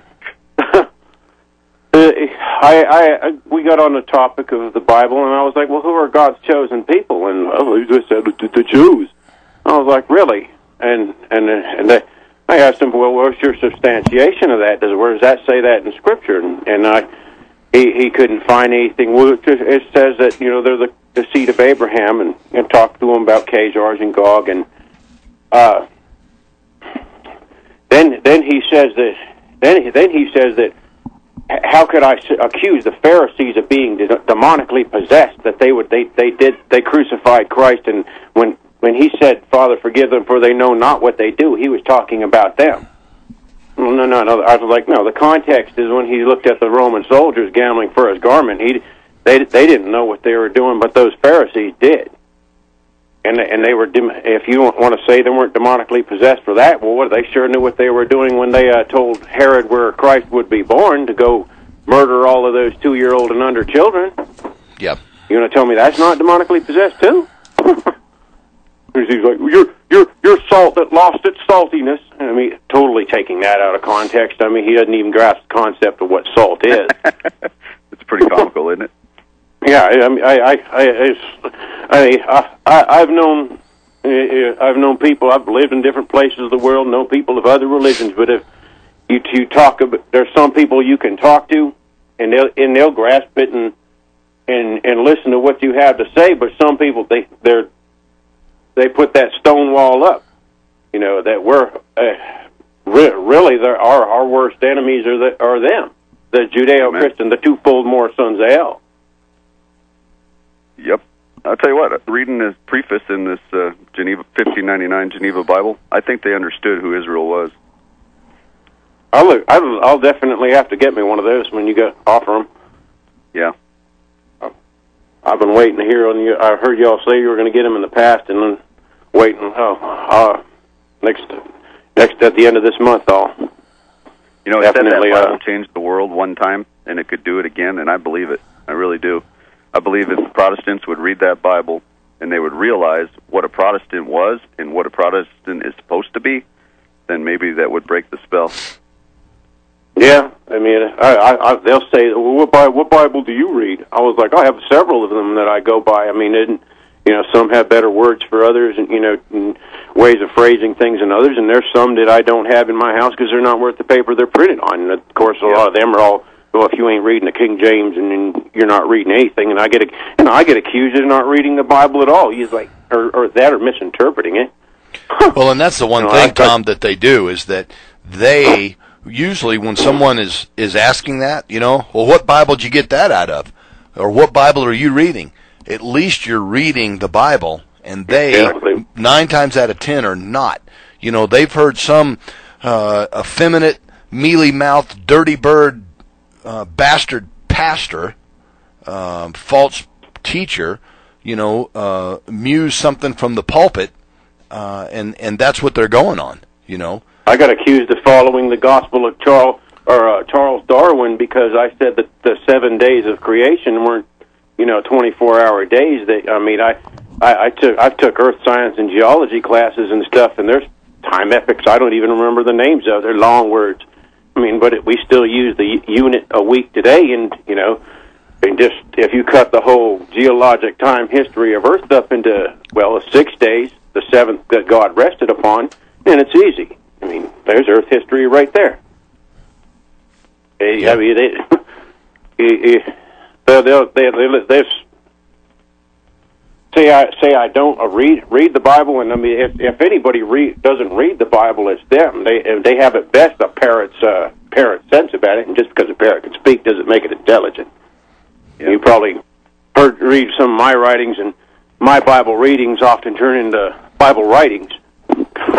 I, I, I, we got on the topic of the Bible, and I was like, well, who are God's chosen people? And oh, he just said the, the Jews. I was like, really? And and and they, I asked him, well, what's your substantiation of that? Does where does that say that in Scripture? And, and I, he he couldn't find anything. Well, it, it says that, you know, they're the, the seed of Abraham, and, and talked to him about Khazars and Gog, and uh, then then he says that then then he says that. How could I accuse the Pharisees of being demonically possessed? That they would, they, they did, they crucified Christ, and when when he said, "Father, forgive them, for they know not what they do," he was talking about them. Well, no, no, no. I was like, no. The context is when he looked at the Roman soldiers gambling for his garment. He, they, they didn't know what they were doing, but those Pharisees did. And and they were, if you want to say they weren't demonically possessed for that, well, what, they sure knew what they were doing when they uh, told Herod where Christ would be born to go murder all of those two-year-old and under children. Yep. You want to tell me that's not demonically possessed too? He's like, you're you're you're salt that lost its saltiness. I mean, totally taking that out of context. I mean, he doesn't even grasp the concept of what salt is. It's pretty comical, isn't it? Yeah, I mean, I, I, I, I, I, I've known, I've known people. I've lived in different places of the world, know people of other religions. But if you, you talk about, there's some people you can talk to, and they'll, and they'll grasp it and, and, and listen to what you have to say. But some people, they, they're, they put that stone wall up. You know that we're uh, re- really our our worst enemies are the, are them, the Judeo-Christian, the twofold more sons of hell. Yep. I'll tell you what, reading this preface in this uh, Geneva fifteen ninety-nine Geneva Bible, I think they understood who Israel was. I'll, look, I'll, I'll definitely have to get me one of those when you go offer them. Yeah. I've been waiting to hear on you. I heard y'all say you were going to get them in the past, and then waiting. Oh, uh, next, next at the end of this month, I'll. You know, it said that Bible uh, changed the world one time, and it could do it again, and I believe it. I really do. I believe if the Protestants would read that Bible and they would realize what a Protestant was and what a Protestant is supposed to be, then maybe that would break the spell. Yeah, I mean, I, I, I, they'll say, well, what, Bible, what Bible do you read? I was like, I have several of them that I go by. I mean, it, you know, some have better words for others and, you know, and ways of phrasing things than others, and there's some that I don't have in my house because they're not worth the paper they're printed on. And, of course, a lot of them are all, well, if you ain't reading the King James and, and you're not reading anything, and I get, a, you know, I get accused of not reading the Bible at all. He's like, or, or that, or misinterpreting it. Well, and that's the one you know, thing, I, Tom, that they do is that they usually, when someone is is asking that, you know, well, what Bible did you get that out of, or what Bible are you reading? At least you're reading the Bible, and they exactly. nine times out of ten are not. You know, they've heard some uh, effeminate, mealy-mouthed, dirty bird. Uh, bastard pastor, uh, false teacher, you know, uh, muse something from the pulpit, uh, and and that's what they're going on. You know, I got accused of following the gospel of Charles or uh, Charles Darwin because I said that the seven days of creation weren't, you know, twenty-four hour days. That I mean, I, I, I took I took earth science and geology classes and stuff, and there's time epochs I don't even remember the names of. They're long words. I mean, but it, we still use the unit a week today, and, you know, and just if you cut the whole geologic time history of Earth up into, well, six days, the seventh that God rested upon, and it's easy. I mean, there's Earth history right there. Yeah. I mean, they, they'll, they'll, they'll, they'll say I say I don't uh, read read the Bible, and I mean, if if anybody read, doesn't read the Bible, it's them. They they have at best a parrot's uh, parrot sense about it, and just because a parrot can speak doesn't make it intelligent. Yeah. You probably heard read some of my writings, and my Bible readings often turn into Bible writings.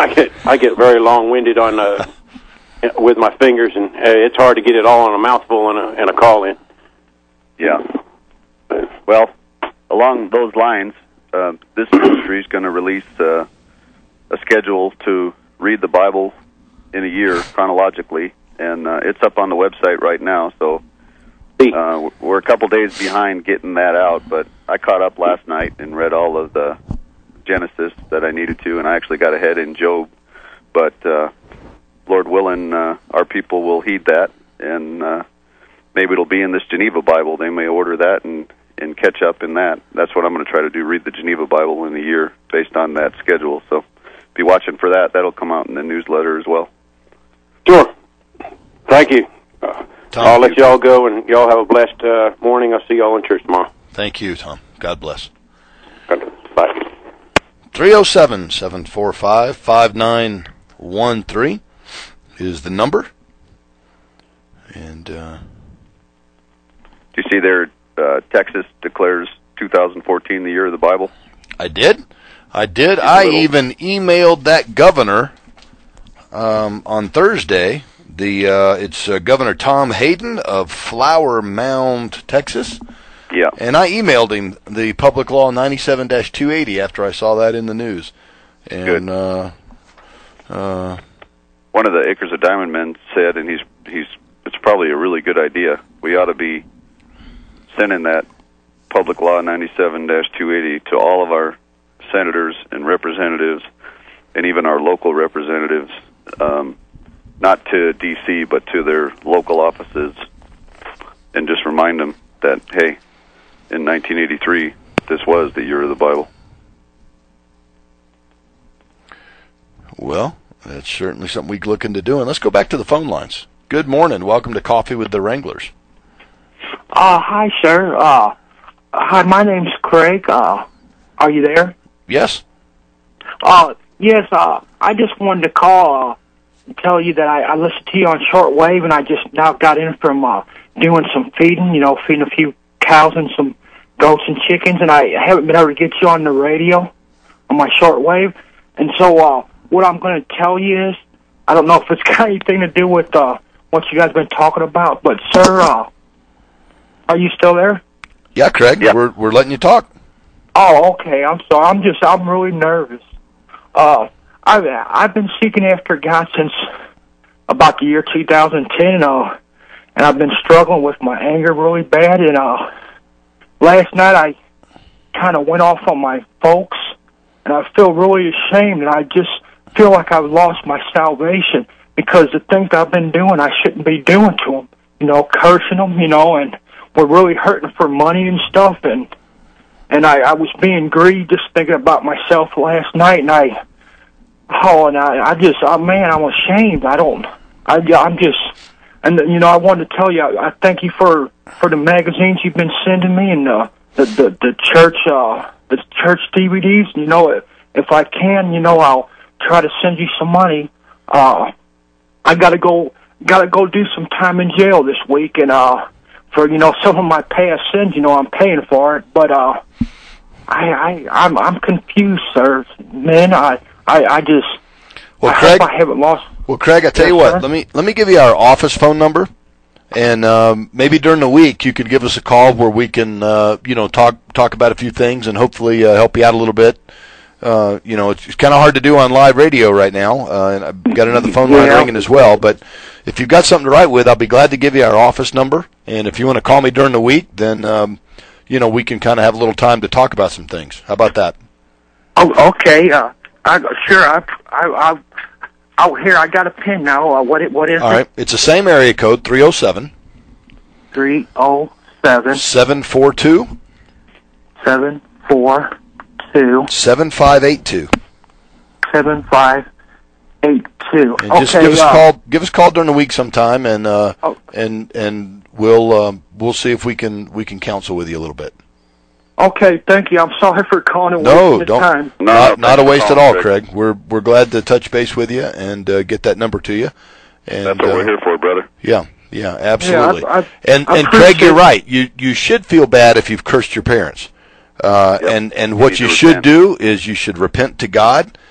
I get I get very long-winded on uh, with my fingers, and uh, it's hard to get it all on a mouthful and a, and a call in. Yeah. Well, along those lines, uh, this ministry is going to release uh, a schedule to read the Bible in a year chronologically, and uh, it's up on the website right now. So uh, we're a couple days behind getting that out, but I caught up last night and read all of the Genesis that I needed to, and I actually got ahead in Job. But uh, Lord willing, uh, our people will heed that, and uh, maybe it'll be in this Geneva Bible. They may order that and, and catch up in that. That's what I'm going to try to do, read the Geneva Bible in a year based on that schedule. So be watching for that. That'll come out in the newsletter as well. Sure. Thank you. Uh, I'll let y'all go, and y'all have a blessed uh, morning. I'll see y'all in church tomorrow. Thank you, Tom. God bless. Bye. three oh seven, seven four five, five nine one three is the number. And, uh... do you see there, uh, Texas declares two thousand fourteen the year of the Bible? I did. I did. I even emailed that governor um, on Thursday. The uh, It's uh, Governor Tom Hayden of Flower Mound, Texas. Yeah. And I emailed him the Public Law ninety-seven dash two eighty after I saw that in the news. And, Good. Uh, uh, One of the Acres of Diamond men said, and he's he's it's probably a really good idea, we ought to be sending that Public Law ninety-seven dash two eighty to all of our senators and representatives, and even our local representatives, um, not to D C, but to their local offices, and just remind them that, hey, in nineteen eighty-three, this was the year of the Bible. Well, that's certainly something we could look into doing. Let's go back to the phone lines. Good morning. Welcome to Coffee with the Wranglers. Uh, hi, sir. Uh, hi, my name's Craig. Uh, are you there? Yes. Uh, yes, uh, I just wanted to call uh, and tell you that I, I listened to you on shortwave, and I just now got in from uh, doing some feeding, you know, feeding a few cows and some goats and chickens, and I haven't been able to get you on the radio on my shortwave. And so uh, what I'm going to tell you is, I don't know if it's got anything to do with uh, what you guys have been talking about, but, sir, uh, are you still there? Yeah, Craig, yeah. we're we're letting you talk. Oh, okay. I'm sorry. I'm just, I'm really nervous. Uh, I've, I've been seeking after God since about the year two thousand ten, uh, and I've been struggling with my anger really bad, and, uh, last night I kind of went off on my folks, and I feel really ashamed, and I just feel like I've lost my salvation because the things I've been doing I shouldn't be doing to them, you know, cursing them, you know, and we're really hurting for money and stuff, and and I, I was being greedy just thinking about myself last night, and I, oh, and I, I just, oh, man, I'm ashamed. I don't, I, I'm just, and, you know, I wanted to tell you, I, I thank you for, for the magazines you've been sending me and uh, the, the, the church, uh, the church D V Ds. You know, if, if I can, you know, I'll try to send you some money. Uh, I gotta go, gotta go do some time in jail this week, and, uh, for, you know, some of my past sins, you know, I'm paying for it, but, uh, I, I, I'm, I'm confused, sir. Man, I, I, I just, well, I Craig, hope I haven't lost. Well, Craig, I tell yes, you what, sir? let me, let me give you our office phone number, and, um, maybe during the week you could give us a call where we can, uh, you know, talk, talk about a few things and hopefully, uh, help you out a little bit. Uh, you know, it's, it's kind of hard to do on live radio right now, uh, and I've got another phone line Yeah. ringing as well, but if you've got something to write with, I'll be glad to give you our office number, and if you want to call me during the week, then, um, you know, we can kind of have a little time to talk about some things. How about that? Oh, okay. Uh, I, sure. I, I, I, oh, here, I got a pen now. Uh, what, it, what is All it? right. It's the same area code, three oh seven. three oh seven. seven four two. seven four two. seven five eight two. seven five eight two. And Okay. just give us a uh, call. Give us a call during the week sometime, and uh, Oh. and and we'll um, we'll see if we can we can counsel with you a little bit. Okay, thank you. I'm sorry for calling and No, wasting the don't. time. No, not thanks not a for waste at calling, all, Craig. Craig. We're we're glad to touch base with you and uh, get that number to you. And, That's what uh, we're here for, brother. Yeah, yeah, absolutely. Yeah, I- I- and I and Craig, appreciate- you're right. You you should feel bad if you've cursed your parents. Uh, Yep. and and what need you to should repent. do is you should repent to God,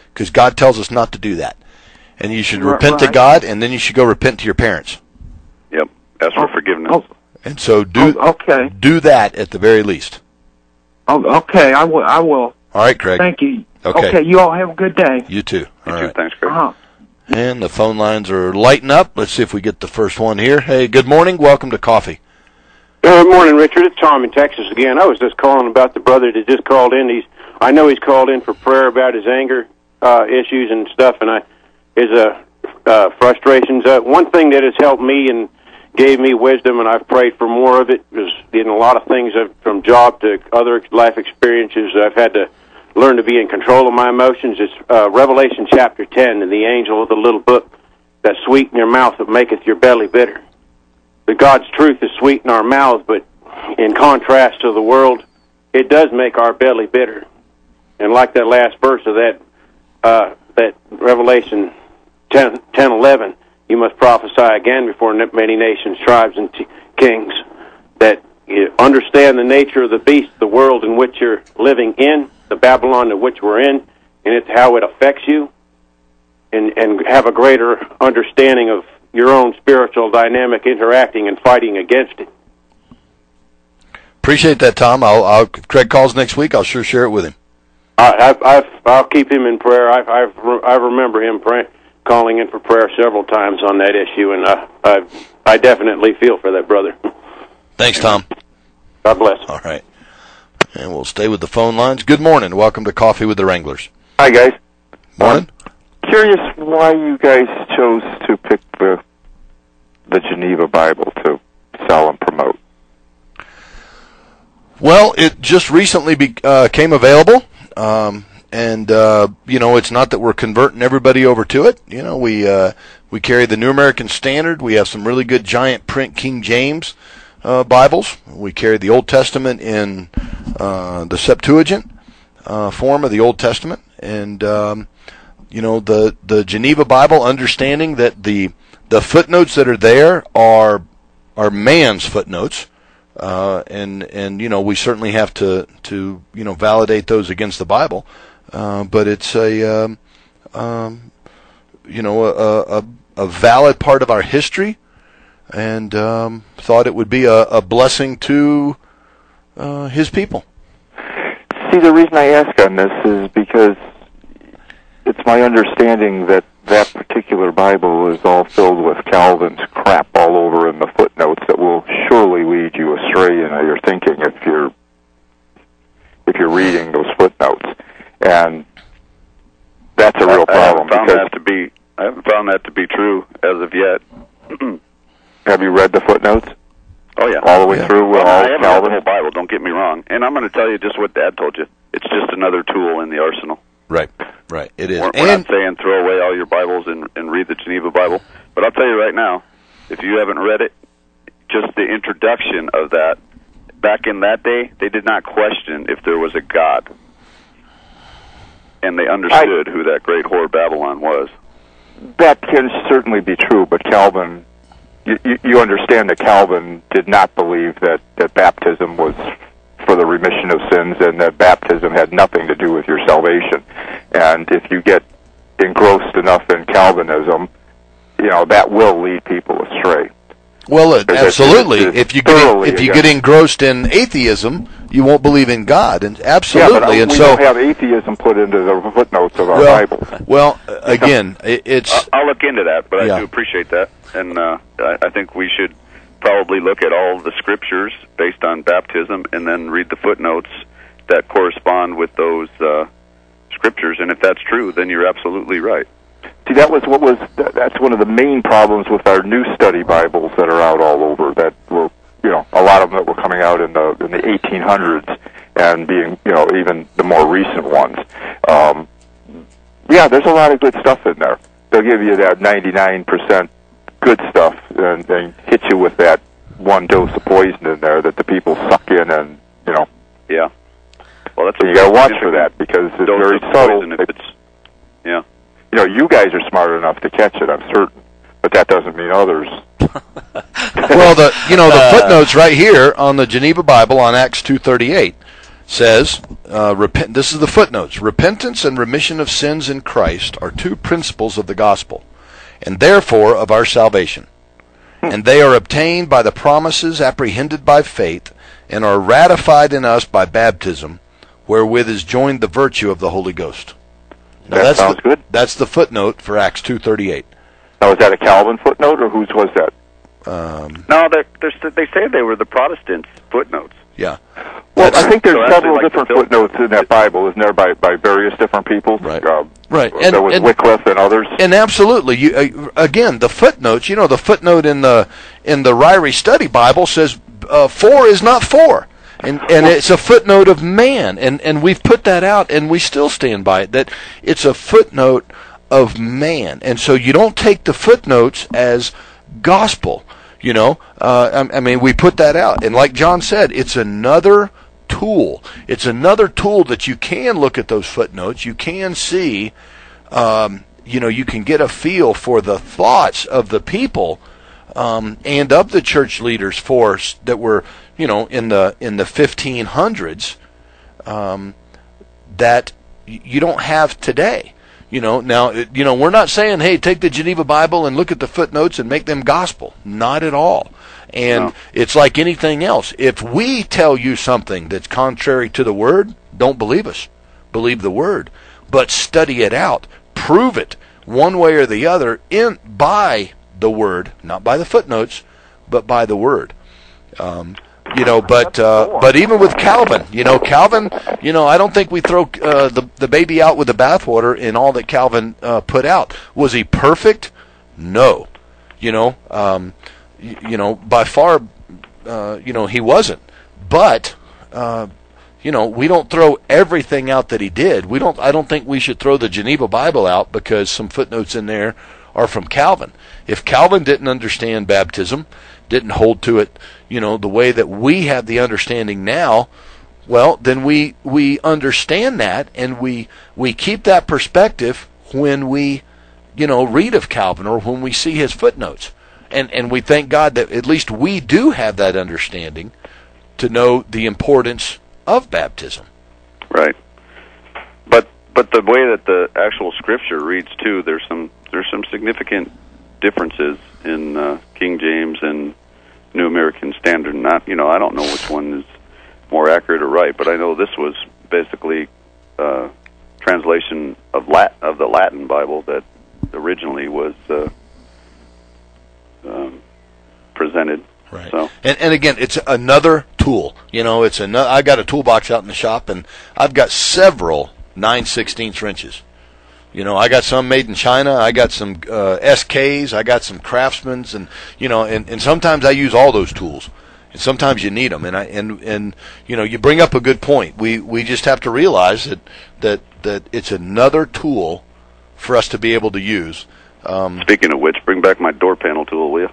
because God tells us not to do that. And you should Right, repent to right. God, and then you should go repent to your parents. Yep. Ask for forgiveness. Oh, And so do oh, okay. do that at the very least. Oh, okay, I will. I will. All right, Craig. Thank you. Okay. Okay, you all have a good day. You too. All right. Thanks, Craig. Uh-huh. And the phone lines are lighting up. Let's see if we get the first one here. Hey, good morning. Welcome to Coffee. Good morning, Richard. It's Tom in Texas again. I was just calling about the brother that just called in. He's, I know he's called in for prayer about his anger uh, issues and stuff, and I his uh, uh, frustrations. Uh, one thing that has helped me and gave me wisdom, and I've prayed for more of it, is in a lot of things, I've, from job to other life experiences, I've had to learn to be in control of my emotions. It's uh, Revelation chapter ten, and the angel of the little book, that sweet in your mouth that maketh your belly bitter. The God's truth is sweet in our mouths, but in contrast to the world, it does make our belly bitter. And like that last verse of that uh, that Revelation ten, ten, eleven, you must prophesy again before many nations, tribes, and t- kings, that you understand the nature of the beast, the world in which you're living in, the Babylon in which we're in, and it's how it affects you, and, and have a greater understanding of your own spiritual dynamic interacting and fighting against it. Appreciate that, Tom. I'll, I'll if Craig calls next week, I'll sure share it with him. I, I've, I've, I'll keep him in prayer. I've, I've, I remember him pray, calling in for prayer several times on that issue, and I, I, I definitely feel for that brother. Thanks, Tom. God bless. All right. And we'll stay with the phone lines. Good morning. Welcome to Coffee with the Wranglers. Hi, guys. Morning. Curious why you guys chose to pick the the Geneva Bible to sell and promote. Well, it just recently be, uh, came available, um, and uh, you know, it's not that we're converting everybody over to it. You know, we uh, we carry the New American Standard. We have some really good giant print King James uh, Bibles. We carry the Old Testament in uh, the Septuagint uh, form of the Old Testament, and um, you know, the the Geneva Bible, understanding that the the footnotes that are there are are man's footnotes. Uh, and, and, you know, we certainly have to, to, you know, validate those against the Bible. Uh, but it's a, um, um, you know, a, a, a valid part of our history, and um, thought it would be a, a blessing to uh, his people. See, the reason I ask on this is because it's my understanding that that particular Bible is all filled with Calvin's crap all over in the footnotes that will surely lead you astray in your thinking if you're if you're reading those footnotes, and that's a real I, problem. I haven't found because that to be I haven't found that to be true as of yet. Have you read the footnotes? Oh yeah, all the way yeah. through. Well, all I haven't read the Calvin. whole Bible. Don't get me wrong, and I'm going to tell you just what Dad told you. It's just another tool in the arsenal. Right, right. It is. We're, we're and not saying throw away all your Bibles and, and read the Geneva Bible, but I'll tell you right now, if you haven't read it, just the introduction of that, back in that day, they did not question if there was a God, and they understood I, who that great whore Babylon was. That can certainly be true, but Calvin, you, you, you understand that Calvin did not believe that, that baptism was for the remission of sins, and that baptism had nothing to do with your salvation. And if you get engrossed enough in Calvinism, you know, that will lead people astray. Well, it, absolutely. It's, it's if you get in, if you get engrossed in atheism, you won't believe in God, and absolutely. Yeah, but and we so don't have atheism put into the footnotes of our well, Bible. Well, again, it, it's. I'll, I'll look into that, but yeah. I do appreciate that, and uh, I, I think we should probably look at all the scriptures based on baptism, and then read the footnotes that correspond with those uh, scriptures. And if that's true, then you're absolutely right. See, that was what was that's one of the main problems with our new study Bibles that are out all over. That were, you know, a lot of them that were coming out in the in the eighteen hundreds, and being, you know, even the more recent ones. Um, yeah, there's a lot of good stuff in there. They'll give you that ninety-nine percent good stuff, and, and hit you with that one dose of poison in there that the people suck in, and you know. Yeah. Well, that's so you got to watch for that, because it's very subtle. If it's, yeah. You know, you guys are smart enough to catch it, I'm certain, but that doesn't mean others. Well, the you know the footnotes right here on the Geneva Bible on Acts two thirty-eight says, uh, repent. This is the footnotes. Repentance and remission of sins in Christ are two principles of the gospel, and therefore of our salvation. And they are obtained by the promises apprehended by faith, and are ratified in us by baptism, wherewith is joined the virtue of the Holy Ghost. Now, that that's sounds the, good. That's the footnote for Acts two thirty-eight. Now, is that a Calvin footnote, or whose was that? Um, No, they're, they're, they say they were the Protestants' footnotes. yeah. Well, I think there's So actually, several like different the Bill- footnotes in that Bible, isn't there, by, by various different people? Right. Uh, Right. There And- was and- Wycliffe and others. And absolutely, you uh, again the footnotes. You know, the footnote in the in the Ryrie Study Bible says uh, four is not four, and and it's a footnote of man, and and we've put that out, and we still stand by it, that it's a footnote of man, and so you don't take the footnotes as gospel. You know, uh, I, I mean, we put that out, and like John said, it's another tool. It's another tool that you can look at those footnotes. You can see, um, you know, you can get a feel for the thoughts of the people um, and of the church leaders for that were, you know, in the in the fifteen hundreds um, that y- you don't have today. You know, now, it- you know, we're not saying, hey, take the Geneva Bible and look at the footnotes and make them gospel. Not at all. And No. it's like anything else. If we tell you something that's contrary to the Word, don't believe us. Believe the Word. But study it out. Prove it one way or the other in by the Word, not by the footnotes, but by the Word. Um, you know, but uh, but even with Calvin, you know, Calvin, you know, I don't think we throw uh, the the baby out with the bathwater in all that Calvin uh, put out. Was he perfect? No. You know, um, you, you know, by far, uh, you know, he wasn't. But uh, you know, we don't throw everything out that he did. We don't. I don't think we should throw the Geneva Bible out because some footnotes in there are from Calvin. If Calvin didn't understand baptism, didn't hold to it, you know, the way that we have the understanding now, well, then we we understand that, and we we keep that perspective when we, you know, read of Calvin or when we see his footnotes. And and we thank God that at least we do have that understanding to know the importance of baptism. Right. But but the way that the actual scripture reads too, there's some there's some significant differences in uh, King James and New American Standard. Not, you know, I don't know which one is more accurate or right, but I know this was basically uh, translation of Lat of the Latin Bible that originally was uh, um, presented. Right. So. And and again, it's another tool. You know, it's another. I got a toolbox out in the shop, and I've got several nine sixteenths wrenches. You know, I got some made in China. I got some uh, S Ks. I got some Craftsmans, and you know, and, and sometimes I use all those tools, and sometimes you need them. And I and and you know, you bring up a good point. We we just have to realize that that that it's another tool for us to be able to use. Um, Speaking of which, bring back my door panel tool, will you?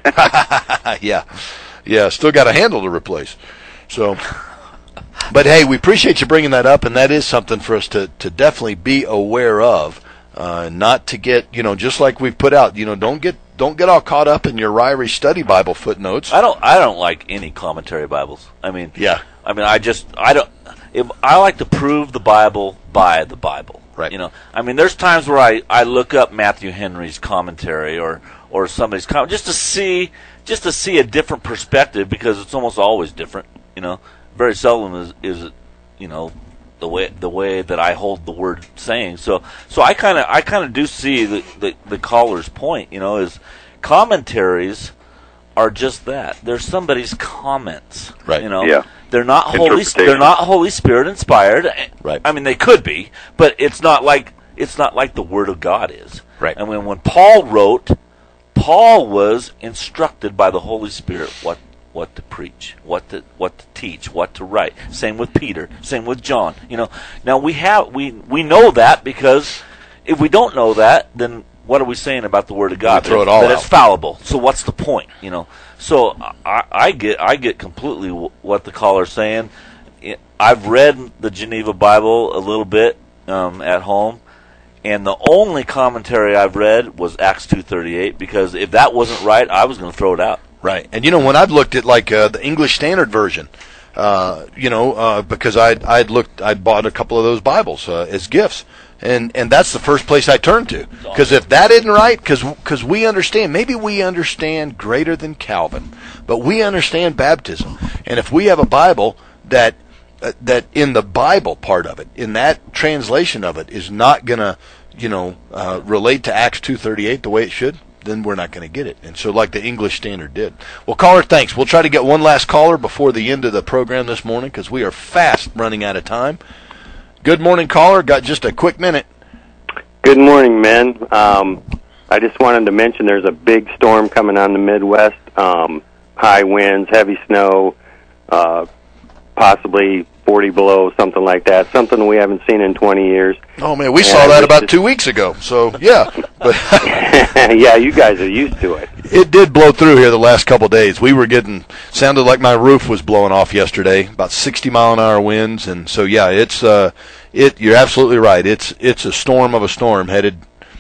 yeah, yeah. Still got a handle to replace. So. But hey, we appreciate you bringing that up, and that is something for us to, to definitely be aware of, uh, not to get, you know, just like we've put out, you know, don't get don't get all caught up in your Ryrie Study Bible footnotes. I don't I don't like any commentary Bibles. I mean, yeah. I mean, I just I don't. If, I like to prove the Bible by the Bible. Right. You know, I mean, there's times where I, I look up Matthew Henry's commentary or or somebody's comment just to see just to see a different perspective, because it's almost always different. You know. Very seldom is, is you know, the way the way that I hold the word saying. So so I kind of I kind of do see the, the the caller's point. You know, is commentaries are just that. They're somebody's comments. Right. You know. Yeah. They're not holy. They're not Holy Spirit inspired. Right. I mean, they could be, but it's not like it's not like the Word of God is. Right. And when when Paul wrote, Paul was instructed by the Holy Spirit what. what to preach, what to what to teach, what to write. Same with Peter, same with John. You know, now we have we we know that, because if we don't know that, then what are we saying about the Word of God? We throw it all that out. It's fallible. So what's the point? You know. So I, I get I get completely w- what the caller's saying. I've read the Geneva Bible a little bit um, at home, and the only commentary I've read was Acts two thirty-eight, because if that wasn't right, I was going to throw it out. Right. And, you know, when I've looked at, like, uh, the English Standard Version, uh, you know, uh, because I'd, I'd looked, I'd bought a couple of those Bibles uh, as gifts. And and that's the first place I turn to. Because if that isn't right, because we understand, maybe we understand greater than Calvin, but we understand baptism. And if we have a Bible that uh, that in the Bible part of it, in that translation of it, is not going to, you know, uh, relate to Acts two thirty-eight the way it should, then we're not going to get it. And so like the English Standard did. Well, caller, thanks. We'll try to get one last caller before the end of the program this morning, because we are fast running out of time. Good morning, caller. Got just a quick minute. Good morning, men. Um, I just wanted to mention there's a big storm coming on the Midwest. Um, high winds, heavy snow, uh, possibly forty below, something like that. Something we haven't seen in twenty years. Oh, man, we and saw that about just, two weeks ago. So, yeah. But yeah, you guys are used to it. It did blow through here the last couple of days. We were getting, sounded like my roof was blowing off yesterday, about sixty mile an hour winds. And so, yeah, it's, uh, it, you're absolutely right. It's, it's a storm of a storm headed,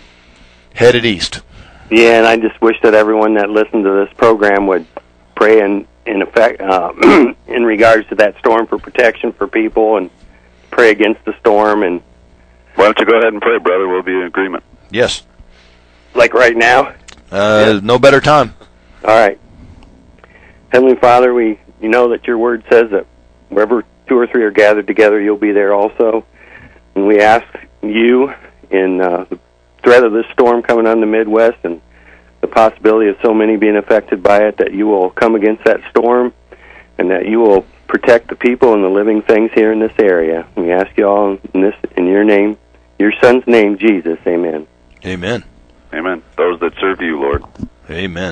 headed east. Yeah, and I just wish that everyone that listened to this program would pray in, in effect, uh, in regards to that storm for protection for people, and pray against the storm. And why don't you go ahead and pray, brother? We'll be in agreement. Yes. Like right now? Uh, yeah. No better time. All right. Heavenly Father, we you know that your word says that wherever two or three are gathered together, you'll be there also. And we ask you, in uh, the threat of this storm coming on the Midwest and the possibility of so many being affected by it, that you will come against that storm and that you will protect the people and the living things here in this area. We ask you all in this in your name, your Son's name, Jesus. Amen. Amen. Amen. Those that serve you, Lord. Amen.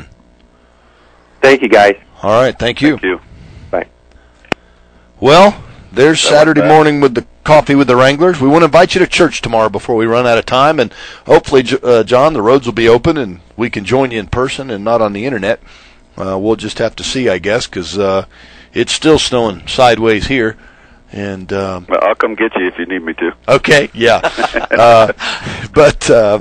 Thank you, guys. All right. Thank you. Thank you. Bye. Well, there's That Saturday morning with the Coffee with the Wranglers. We want to invite you to church tomorrow before we run out of time. And hopefully, uh, John, the roads will be open and we can join you in person and not on the internet. Uh, we'll just have to see, I guess, because uh, it's still snowing sideways here. And um, well, I'll come get you if you need me to. Okay, yeah. uh, but uh,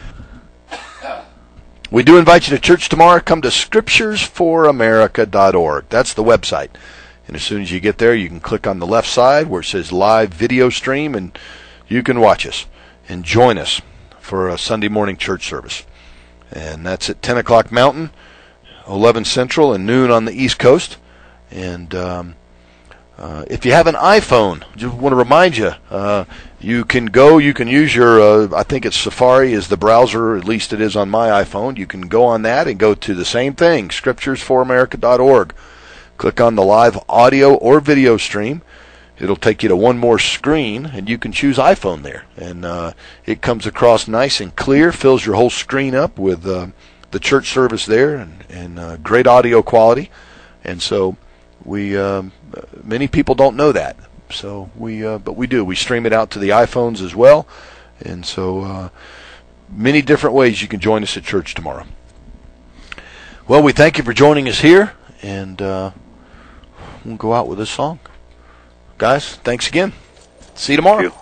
we do invite you to church tomorrow. Come to scriptures for america dot org. That's the website. And as soon as you get there, you can click on the left side where it says live video stream, and you can watch us and join us for a Sunday morning church service. And that's at ten o'clock Mountain, eleven Central, and noon on the East Coast. And um, uh, if you have an iPhone, just want to remind you, uh, you can go, you can use your, uh, I think it's Safari is the browser, at least it is on my iPhone. You can go on that and go to the same thing, scriptures for america dot org. Click on the live audio or video stream. It'll take you to one more screen, and you can choose iPhone there. And uh, it comes across nice and clear, fills your whole screen up with uh, the church service there, and, and uh, great audio quality. And so we, um, many people don't know that. So we, uh, but we do. We stream it out to the iPhones as well. And so uh, many different ways you can join us at church tomorrow. Well, we thank you for joining us here, and uh, we'll go out with this song. Guys, thanks again. See you tomorrow. You.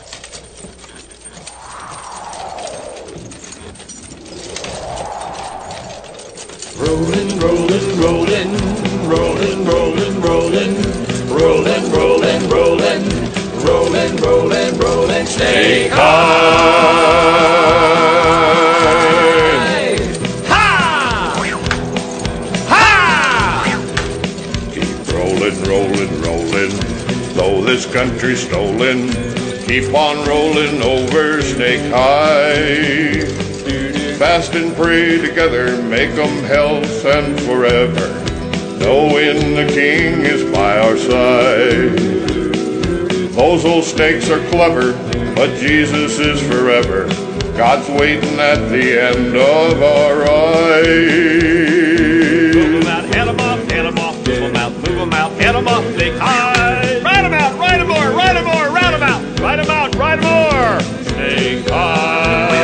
Rolling, rolling, rolling, rolling, rolling, rolling, rolling, rolling, rolling, rolling, rolling, rolling, stay high. Ha! Ha! Keep rolling, rolling, rolling, though this country's stolen. Keep on rolling over Snake High. Fast and pray together, make 'em health and forever, knowing the King is by our side. Those old snakes are clever, but Jesus is forever. God's waiting at the end of our ride. Move 'em out, head 'em off, head 'em off, move 'em out, move 'em out, head 'em off, Snake High. Ride 'em out, ride 'em more, ride 'em more, round 'em out, ride 'em out, ride 'em more, Snake High.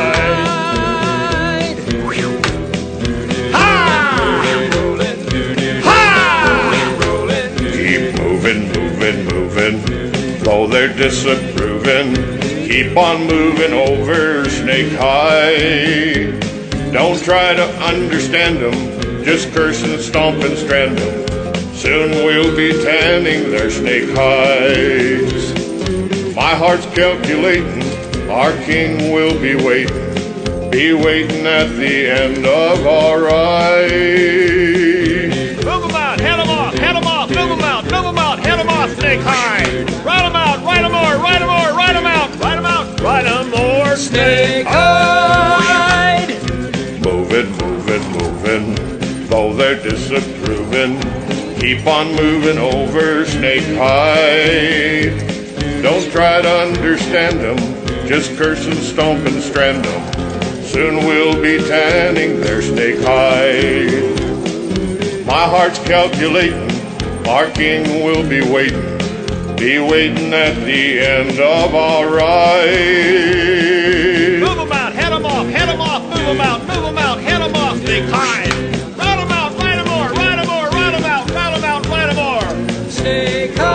Though they're disapproving, keep on moving over Snake High. Don't try to understand them, just curse and stomp and strand them. Soon we'll be tanning their snake hides. My heart's calculating, our king will be waiting, be waiting at the end of our ride. Move 'em out, head 'em off, head 'em off, move 'em out, move 'em out, head 'em off, snake hide. Ride 'em out, ride 'em more, ride 'em more, ride 'em out, ride 'em out, ride 'em more, snake hide. Move it, move it, moving, though they're disapproving. Keep on moving over snake hide. Don't try to understand them, just curse and stomp and strand them. Soon we'll be tanning their snake hide. My heart's calculating, our king will be waiting, be waiting at the end of our ride. Move 'em out, head 'em off, head 'em off, move 'em out, move 'em out, head 'em off, snake hide. Ride 'em out, ride 'em more, ride 'em more, ride 'em out, ride 'em out, ride 'em more. Snake hide.